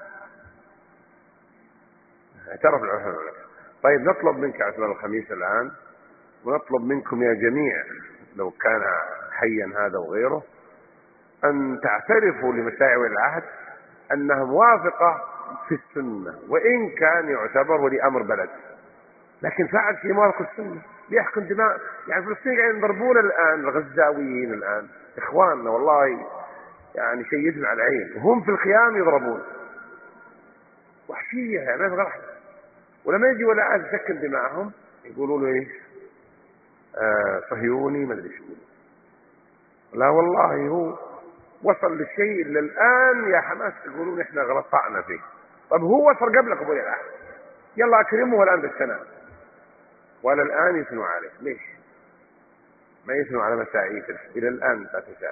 اعترف العلماء. طيب نطلب منك اعتبار الخميس الآن، ونطلب منكم يا جميع لو كان حيا هذا وغيره أن تعترفوا لمساعي العهد أنها موافقة في السنة، وإن كان يعتبر ولي أمر بلد، لكن فعل في موافق السنة ليحكم دماء. يعني فلسطين قاعدين يضربون الآن الغزاويين الآن إخواننا، والله يعني شيء يدمع العين، وهم في الخيام يضربون وحشية يعني ما في رحمة. ولما يجي ولا عاد يسكن دماءهم يقولوا له ايش؟ آه صهيوني ما ادري شو. لا والله هو وصل للشيء اللي الآن يا حماس تقولون احنا غلطنا فيه. طب هو وصل قبلك ابو العهد، يلا اكرمه الآن بالسنة، ولا الآن يثنوا عليه. ليش ما يثنوا على مساعيه إلى الآن؟ لا تسأل.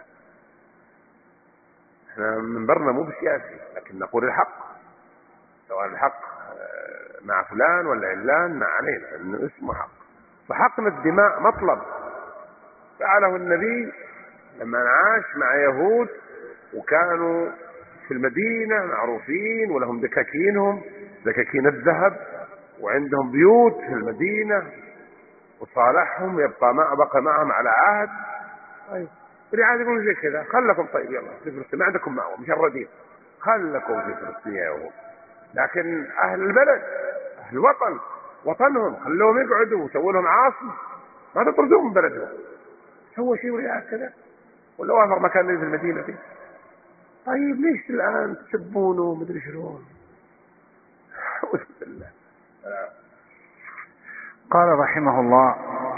احنا منبرنا مو بسياسي، لكن نقول الحق، سواء الحق مع فلان ولا علان ما علينا، انه اسمه حق. فحقن الدماء مطلب فعله النبي لما عاش مع يهود وكانوا في المدينة معروفين ولهم دكاكينهم دكاكين الذهب وعندهم بيوت في المدينة، وصالحهم يبقى ما بقى معهم على عهد. طيب اللي عاد يقولوا زي كذا خلكم، طيب يلا في فلسطين ما عندكم معهم مشردين، خلكم في فلسطين يا يهود. لكن اهل البلد اهل الوطن وطنهم خلوهم يقعدوا وسووا لهم عاصمة، ما تطردوهم من بلدهم. سوى شيء ولا كذا ولا وافر مكان في المدينة فيه. طيب ليش الآن تسبونه مدري شلون؟ أعوذ بالله. قال رحمه الله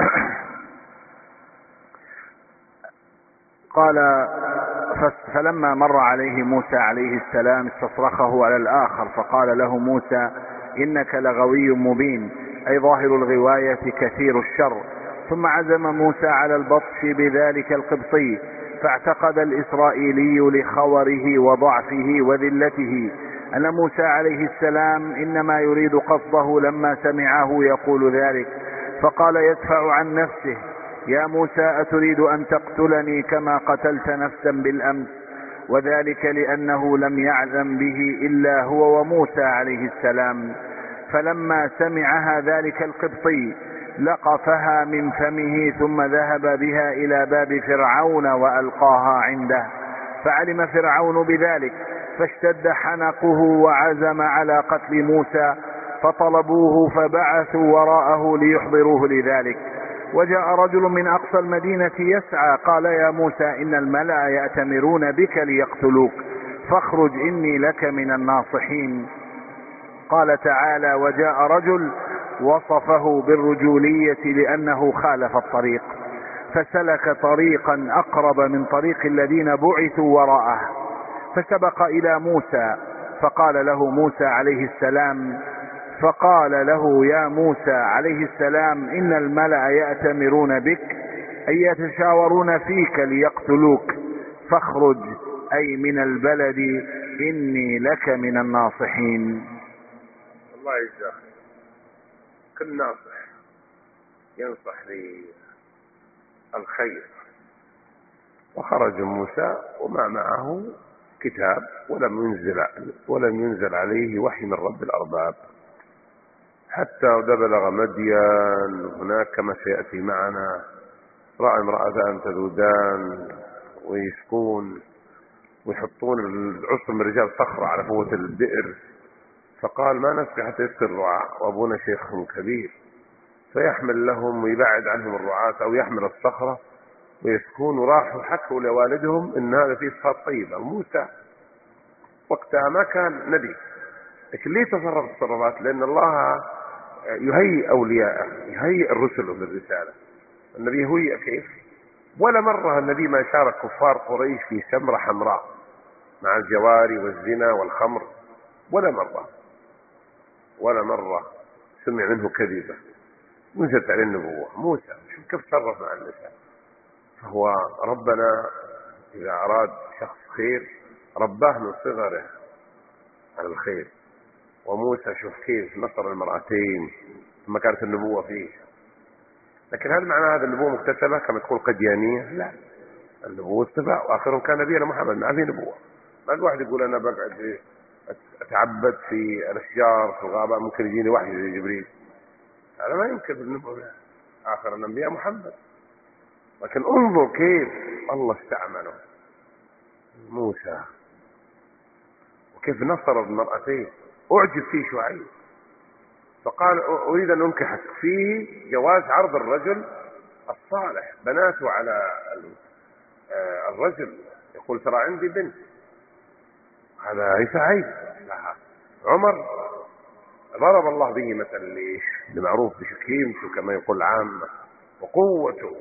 قال فلما مر عليه موسى عليه السلام استصرخه على الآخر فقال له موسى إنك لغوي مبين، أي ظاهر الغواية كثير الشر. ثم عزم موسى على البطش بذلك القبطي، فاعتقد الإسرائيلي لخوره وضعفه وذلته أن موسى عليه السلام إنما يريد قصده لما سمعه يقول ذلك، فقال يدفع عن نفسه: يا موسى أتريد أن تقتلني كما قتلت نفسا بالأمس؟ وذلك لأنه لم يعلم به إلا هو وموسى عليه السلام. فلما سمعها ذلك القبطي لقفها من فمه ثم ذهب بها إلى باب فرعون وألقاها عنده، فعلم فرعون بذلك فاشتد حنقه وعزم على قتل موسى، فطلبوه فبعثوا وراءه ليحضروه لذلك. وجاء رجل من أقصى المدينة يسعى قال: يا موسى إن الملأ يأتمرون بك ليقتلوك فاخرج إني لك من الناصحين. قال تعالى: وجاء رجل وصفه بالرجولية لأنه خالف الطريق، فسلك طريقا أقرب من طريق الذين بعثوا وراءه، فسبق إلى موسى فقال له موسى عليه السلام فقال له يا موسى عليه السلام إن الملأ يأتمرون بك أي يتشاورون فيك ليقتلوك فاخرج أي من البلد إني لك من الناصحين. الله يجزاك. كل ناصح ينصح للخير. وخرج موسى وما معه كتاب ولم ينزل ولم ينزل عليه وحي من رب الأرباب حتى بلغ مدين. هناك كما سيأتي معنا رأى امرأتان تذودان ويسكون ويحطون العصر من رجال صخرة على فوة البئر، فقال ما نسقي حتى يسقي الرعاة وأبونا شيخ كبير، فيحمل لهم ويبعد عنهم الرعاة أو يحمل الصخرة ويسكون. وراحوا حكوا لوالدهم إن هذا فيه صفات طيبة. موسى وقتها ما كان نبي، لكن ليه تصرف تصرفات؟ لأن الله يهيئ أولياءه، يهيئ الرسل للرسالة. النبي هيئ كيف؟ ولا مرة النبي ما شارك كفار قريش في سمرة حمراء مع الجواري والزنا والخمر، ولا مرة ولا مرة سمع منه كذبة نزلت عليه النبوة. موسى شوف كيف تصرف مع النساء. فهو ربنا إذا أراد شخص خير رباه من صغره على الخير. وموسى شوف كيف نصر المرأتين ثم كانت النبوة فيه. لكن هل معنى هذا النبوة مكتسبة كما تقول قديانية؟ لا، النبوة اصطفاء، وآخرهم كان نبينا محمد ما في نبوة. ما الواحد يقول أنا بقعد أتعبد في الأشجار في الغابة ممكن يجيني وحي زي جبريل، هذا ما يمكن بالنبوة. آخر الأنبياء محمد. لكن انظر كيف الله استعمله موسى وكيف نصر المرأتين. أعجب فيه شعيب فقال أريد أن أنكحك، فيه جواز عرض الرجل الصالح بناته على الرجل، يقول ترى عندي بنت، هذا ليس عيب. عمر ضرب الله به مثل ليش؟ لمعروف بشكيمته كما يقول العامة وقوته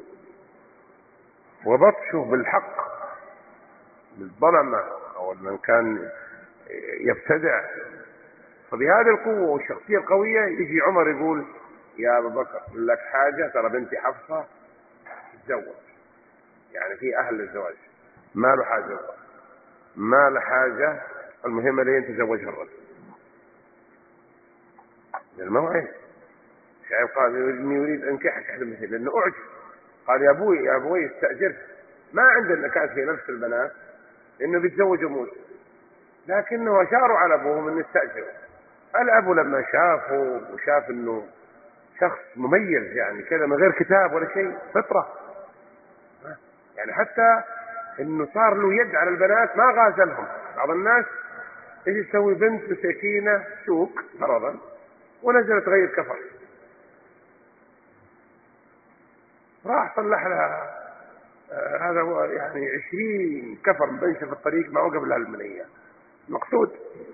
وبطشه بالحق بالظلمة أو من كان يبتدع. فبهذه القوة والشخصية القوية يجي عمر يقول يا أبا بكر لك حاجة، ترى بنتي حفصة تتزوج، يعني في أهل الزواج ما له حاجة ما له حاجة، المهم لين تزوجها الرجل. الموعد شعيب قال إني أريد أنكحك أحد مثل، لأنه أعجب. قال يا أبوي يا أبوي استأجرت، ما عندنا كانت في نفس البنات إنه بيتزوجوا موسى، لكنه أشاروا على أبوهم إنه استأجروا. الأب لما شافه وشاف إنه شخص مميز يعني كذا من غير كتاب ولا شيء فطرة، يعني حتى إنه صار له يد على البنات ما غازلهم. بعض الناس يجي يسوي بنت مسكينة سوق فرضا ونزلت تغير كفر، راح صلح لها آه هذا هو يعني عشرين كفر مبنشة في الطريق ما وقف لها المنية مقصود.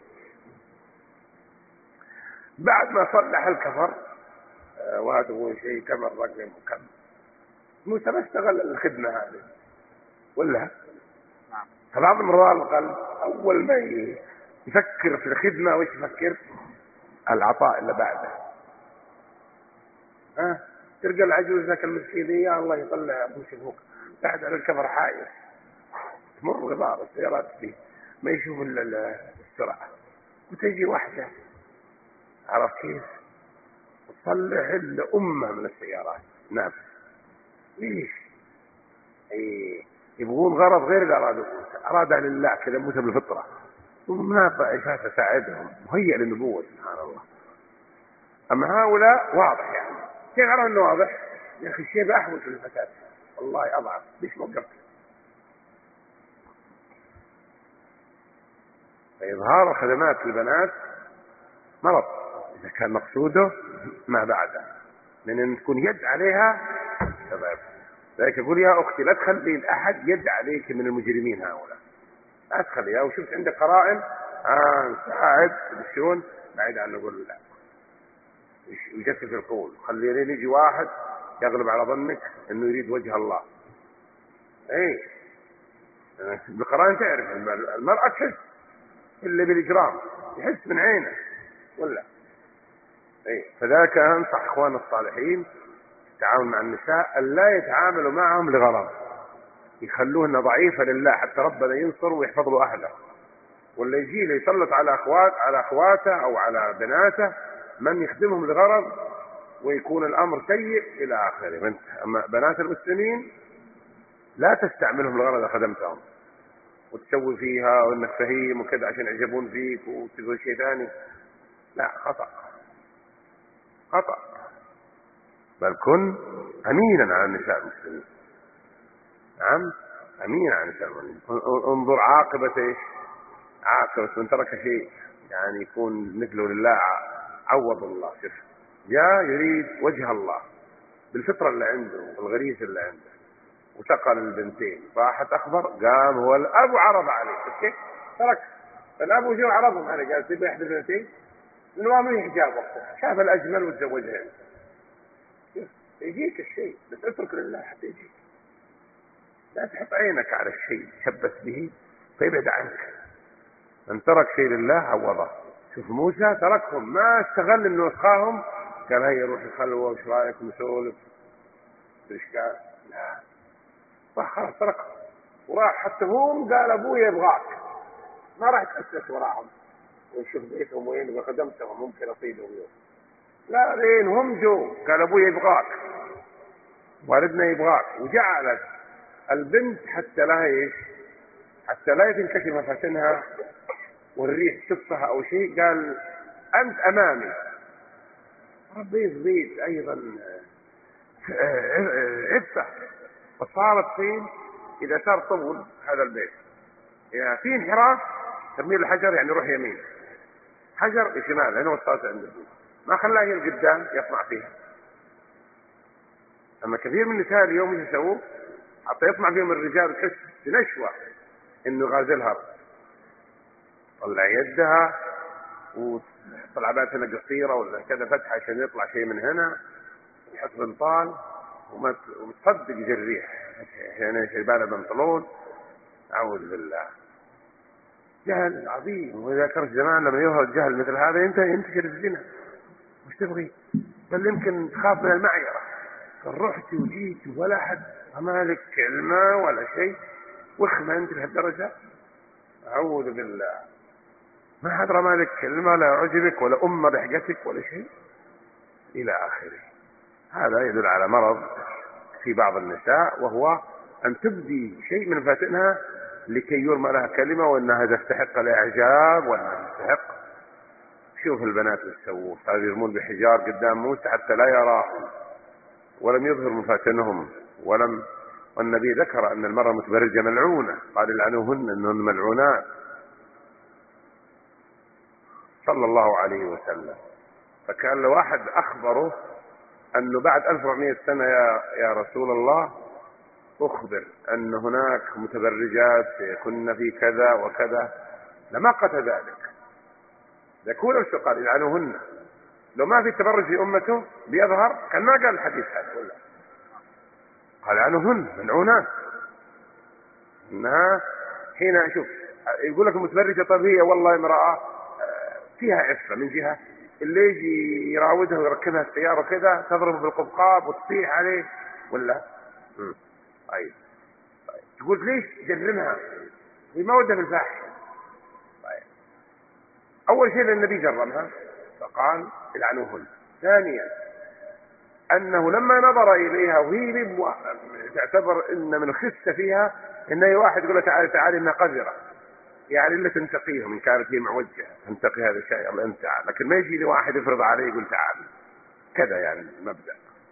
بعد ما صلح الكفر آه وهذا هو شيء كما الرجل مكمل موسى ما اشتغل الخدمة هذه ولا فبعض مرات القلب أول ما يفكر في الخدمة ويش يفكر العطاء اللي بعده. ها أه؟ تلقى العجوز ذاك المسكين يا الله يطلع ابو شفوق بعد على الكفر حائر تمر غبار السيارات فيه ما يشوف الا السرعه، وتجي واحده عرفت كيف تصلح الامه من السيارات. نعم ليش؟ ايه يبغون غرض غير اللي ارادوه، ارادها لله كذا موسى بالفطره وما ضعيفات تساعدهم مهيئ للنبوه سبحان الله. اما هؤلاء واضح يعني كيف عرف انه واضح؟ يا اخي الشيء احوج في الفتاه والله اضعف ليش ما وقفت؟ فاظهار خدمات البنات مرض اذا كان مقصوده ما بعده، لان ان تكون يد عليها تضعف. لذلك يقول يا اختي لا تخلي احد يد عليك من المجرمين هؤلاء، لا تخليها وشفت عندك قرائن اه نساعد بالشؤون بعيد عنه نقول لا يجسد القول. خلينا يجي واحد يغلب على ظنك انه يريد وجه الله. اي بالقرآن تعرف المرأة تحس اللي بالاجرام يحس من عينه ولا اي. فذلك انصح اخوان الصالحين التعاون مع النساء الا يتعاملوا معهم لغرض، يخلوهن ضعيفة لله حتى ربنا ينصر ويحفظ له اهله، ولا يجي له يسلط على اخوات على اخواته او على بناته من يخدمهم لغرض ويكون الامر سيء الى اخره. اما بنات المسلمين لا تستعملهم لغرض خدمتهم وتسوي فيها وانك فهيم وكذا عشان يعجبون فيك وتسوي شيء ثاني، لا خطأ خطأ. بل كن امينا على النساء المسلمين. نعم امين على النساء المسلمين. انظر عاقبة ايش؟ عاقبة من ترك شيء يعني يكون مثله لله عوض الله. شوف جاء يريد وجه الله بالفطرة اللي عنده والغريزة اللي عنده وتقل البنتين، راحت اخبر قام هو الاب عرض عليه اوكي ترك الاب وجو عرضهم عليه قال تبي احد البنتين لانه ما في حجاب وقتها شاف الاجمل وتزوجها. يجيك الشيء بس اترك لله حتى يجيك، لا تحط عينك على الشيء تشبث به فيبعد عنك. من ترك شيء لله عوضه. شوف موسى تركهم ما استغل انه اسخاهم قال هيا روح الخلوه وش رايكم نسولف بالاشكال، لا راح خلاص تركهم وراح. حتى هم قال ابوي يبغاك ما راح يتاسس وراهم ويشوف بيتهم وين وخدمتهم ممكن اصيدهم يوم، لا لين هم جو قال ابوي يبغاك والدنا يبغاك وجعلت البنت حتى لا ايش، حتى لا تنكشف مفاتنها والريح تفصها او شيء، قال انت امامي. ربي يريد ايضا عفة. وصارت فين اذا صار طول هذا البيت، يعني في انحراف ترميل الحجر يعني روح يمين، حجر شمال، هنا وصلت عند البيت، ما خلاها هي القدام يطمع فيها. اما كثير من النساء اليوم ايش يسووا؟ حتى يطمع فيهم الرجال تحس بنشوة انه غازلها، طلع يدها وطلع بات هنا قصيرة ولا كذا فتحة عشان يطلع شيء من هنا، يحط بنطال وما وتصدق يجي الريح عشان شيبانة بنطلون. أعوذ بالله، جهل عظيم. وإذا كرت زمان لما يظهر الجهل مثل هذا انت ينتشر الزنا. وش تبغي؟ بل يمكن تخاف من المعيرة، قال رحت وجيت ولا حد مالك كلمة ولا شيء، وخمة انت لهالدرجة. أعوذ بالله، ما حد رمالك كلمة، لا عجبك ولا أمة بحقتك ولا شيء إلى آخره. هذا يدل على مرض في بعض النساء، وهو أن تبدي شيء من فاتنها لكي يرمى لها كلمة وأنها تستحق الإعجاب وأنها تستحق. شوف البنات اللي يسووا، صاروا يرمون بحجار قدام موسى حتى لا يراهم، ولم يظهر مفاتنهم، ولم والنبي ذكر أن المرأة متبرجة ملعونة، قال العنوهن أنهن ملعونات صلى الله عليه وسلم. فكان لو واحد أخبره أنه بعد ألف وأربعمائة سنة يا, يا رسول الله أخبر أن هناك متبرجات كن في كذا وكذا، لما قتل ذلك. يكون السؤال العنوهن، لو ما في تبرج في أمته بيظهر كان ما قال الحديث هذا ولا قال عنوهن ملعونات. إنها حين أشوف يقول لك المتبرجة طبيعية، والله امرأة فيها عفة من جهة اللي يجي يراودها ويركبها السيارة وكذا تضربه بالقبقاب وتصيح عليه ولا امم طيب طيب تقول ليش جرمها؟ هي ما ودها بالفاحشة. طيب أول شيء النبي جرمها فقال العنوهن. ثانيا أنه لما نظر إليها وهي تعتبر إن من الخسة فيها إن أي واحد يقول له تعالي تعالي إنها قذرة، يعني اللي تنتقيهم إن كانت هي معوجة تنتقي هذا الشيء، الله أنت تعال، لكن ما يجي لي واحد يفرض عليه يقول تعال كذا، يعني المبدأ.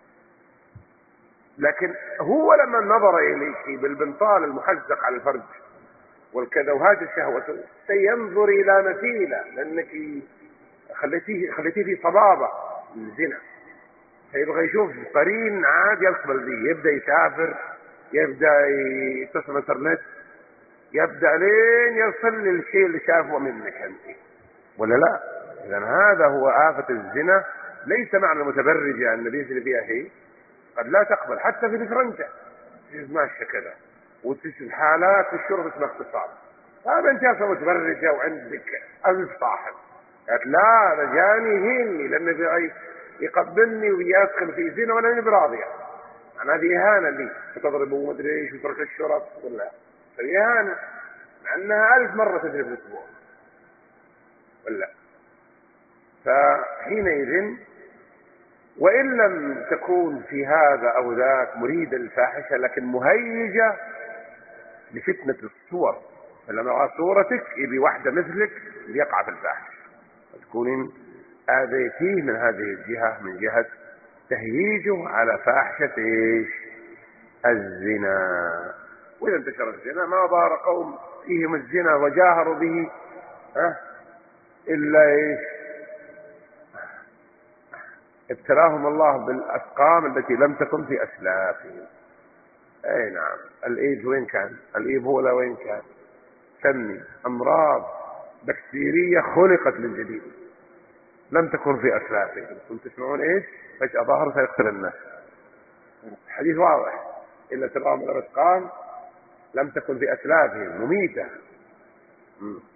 لكن هو لما نظر إليك بالبنطال المحزق على الفرج والكذا وهذه شهوته سينظر إلى مثيلة، لأنك خليتيه خليتيه في صبابة الزنا، فيبغى يشوف قرين عاد يقبل به، يبدأ يسافر، يبدأ يتصل انترنت، يبدأ لين يصل للشيء اللي شافه منك أنت ولا لا. إذا هذا هو آفة الزنا. ليس معنى المتبرجة النبي اللي فيها هي قد لا تقبل حتى في الفرنجة ماشية كذا وتشوف حالات في الشرب اسمها اغتصاب، هذا انت اصلا متبرجة وعندك ألف صاحب، قالت لا هذا جاني يهيني لأنه يقبلني ويدخل في زنا ولا براضية، أنا هذه إهانة لي، تضربه ومدري ايش وترك الشرب ولا هذه إهانة، مع أنها ألف مرة تدري في الأسبوع ولا. فحينئذ وإن لم تكون في هذا أو ذاك مريدة الفاحشة لكن مهيجة لفتنة الصور، فلما رأى صورتك يبي واحدة مثلك ليقع في الفاحشة، وتكونين آذيتيه من هذه الجهة، من جهة تهييجه على فاحشة إيش؟ الزنا. وإذا انتشر الزنا ما ظهر قوم فيهم الزنا وجاهروا به ها إلا إيش؟ ابتلاهم الله بالأسقام التي لم تكن في أسلافهم. أي نعم، الإيد وين كان؟ الإيبولا وين كان؟ سمي أمراض بكتيرية خلقت للجديد لم تكن في أسلافهم. كنتم تسمعون إيش؟ فجأة ظهر سيقتل الناس، حديث واضح، إلا تراهم الأسقام لم تكن في أسلافهم مميتة.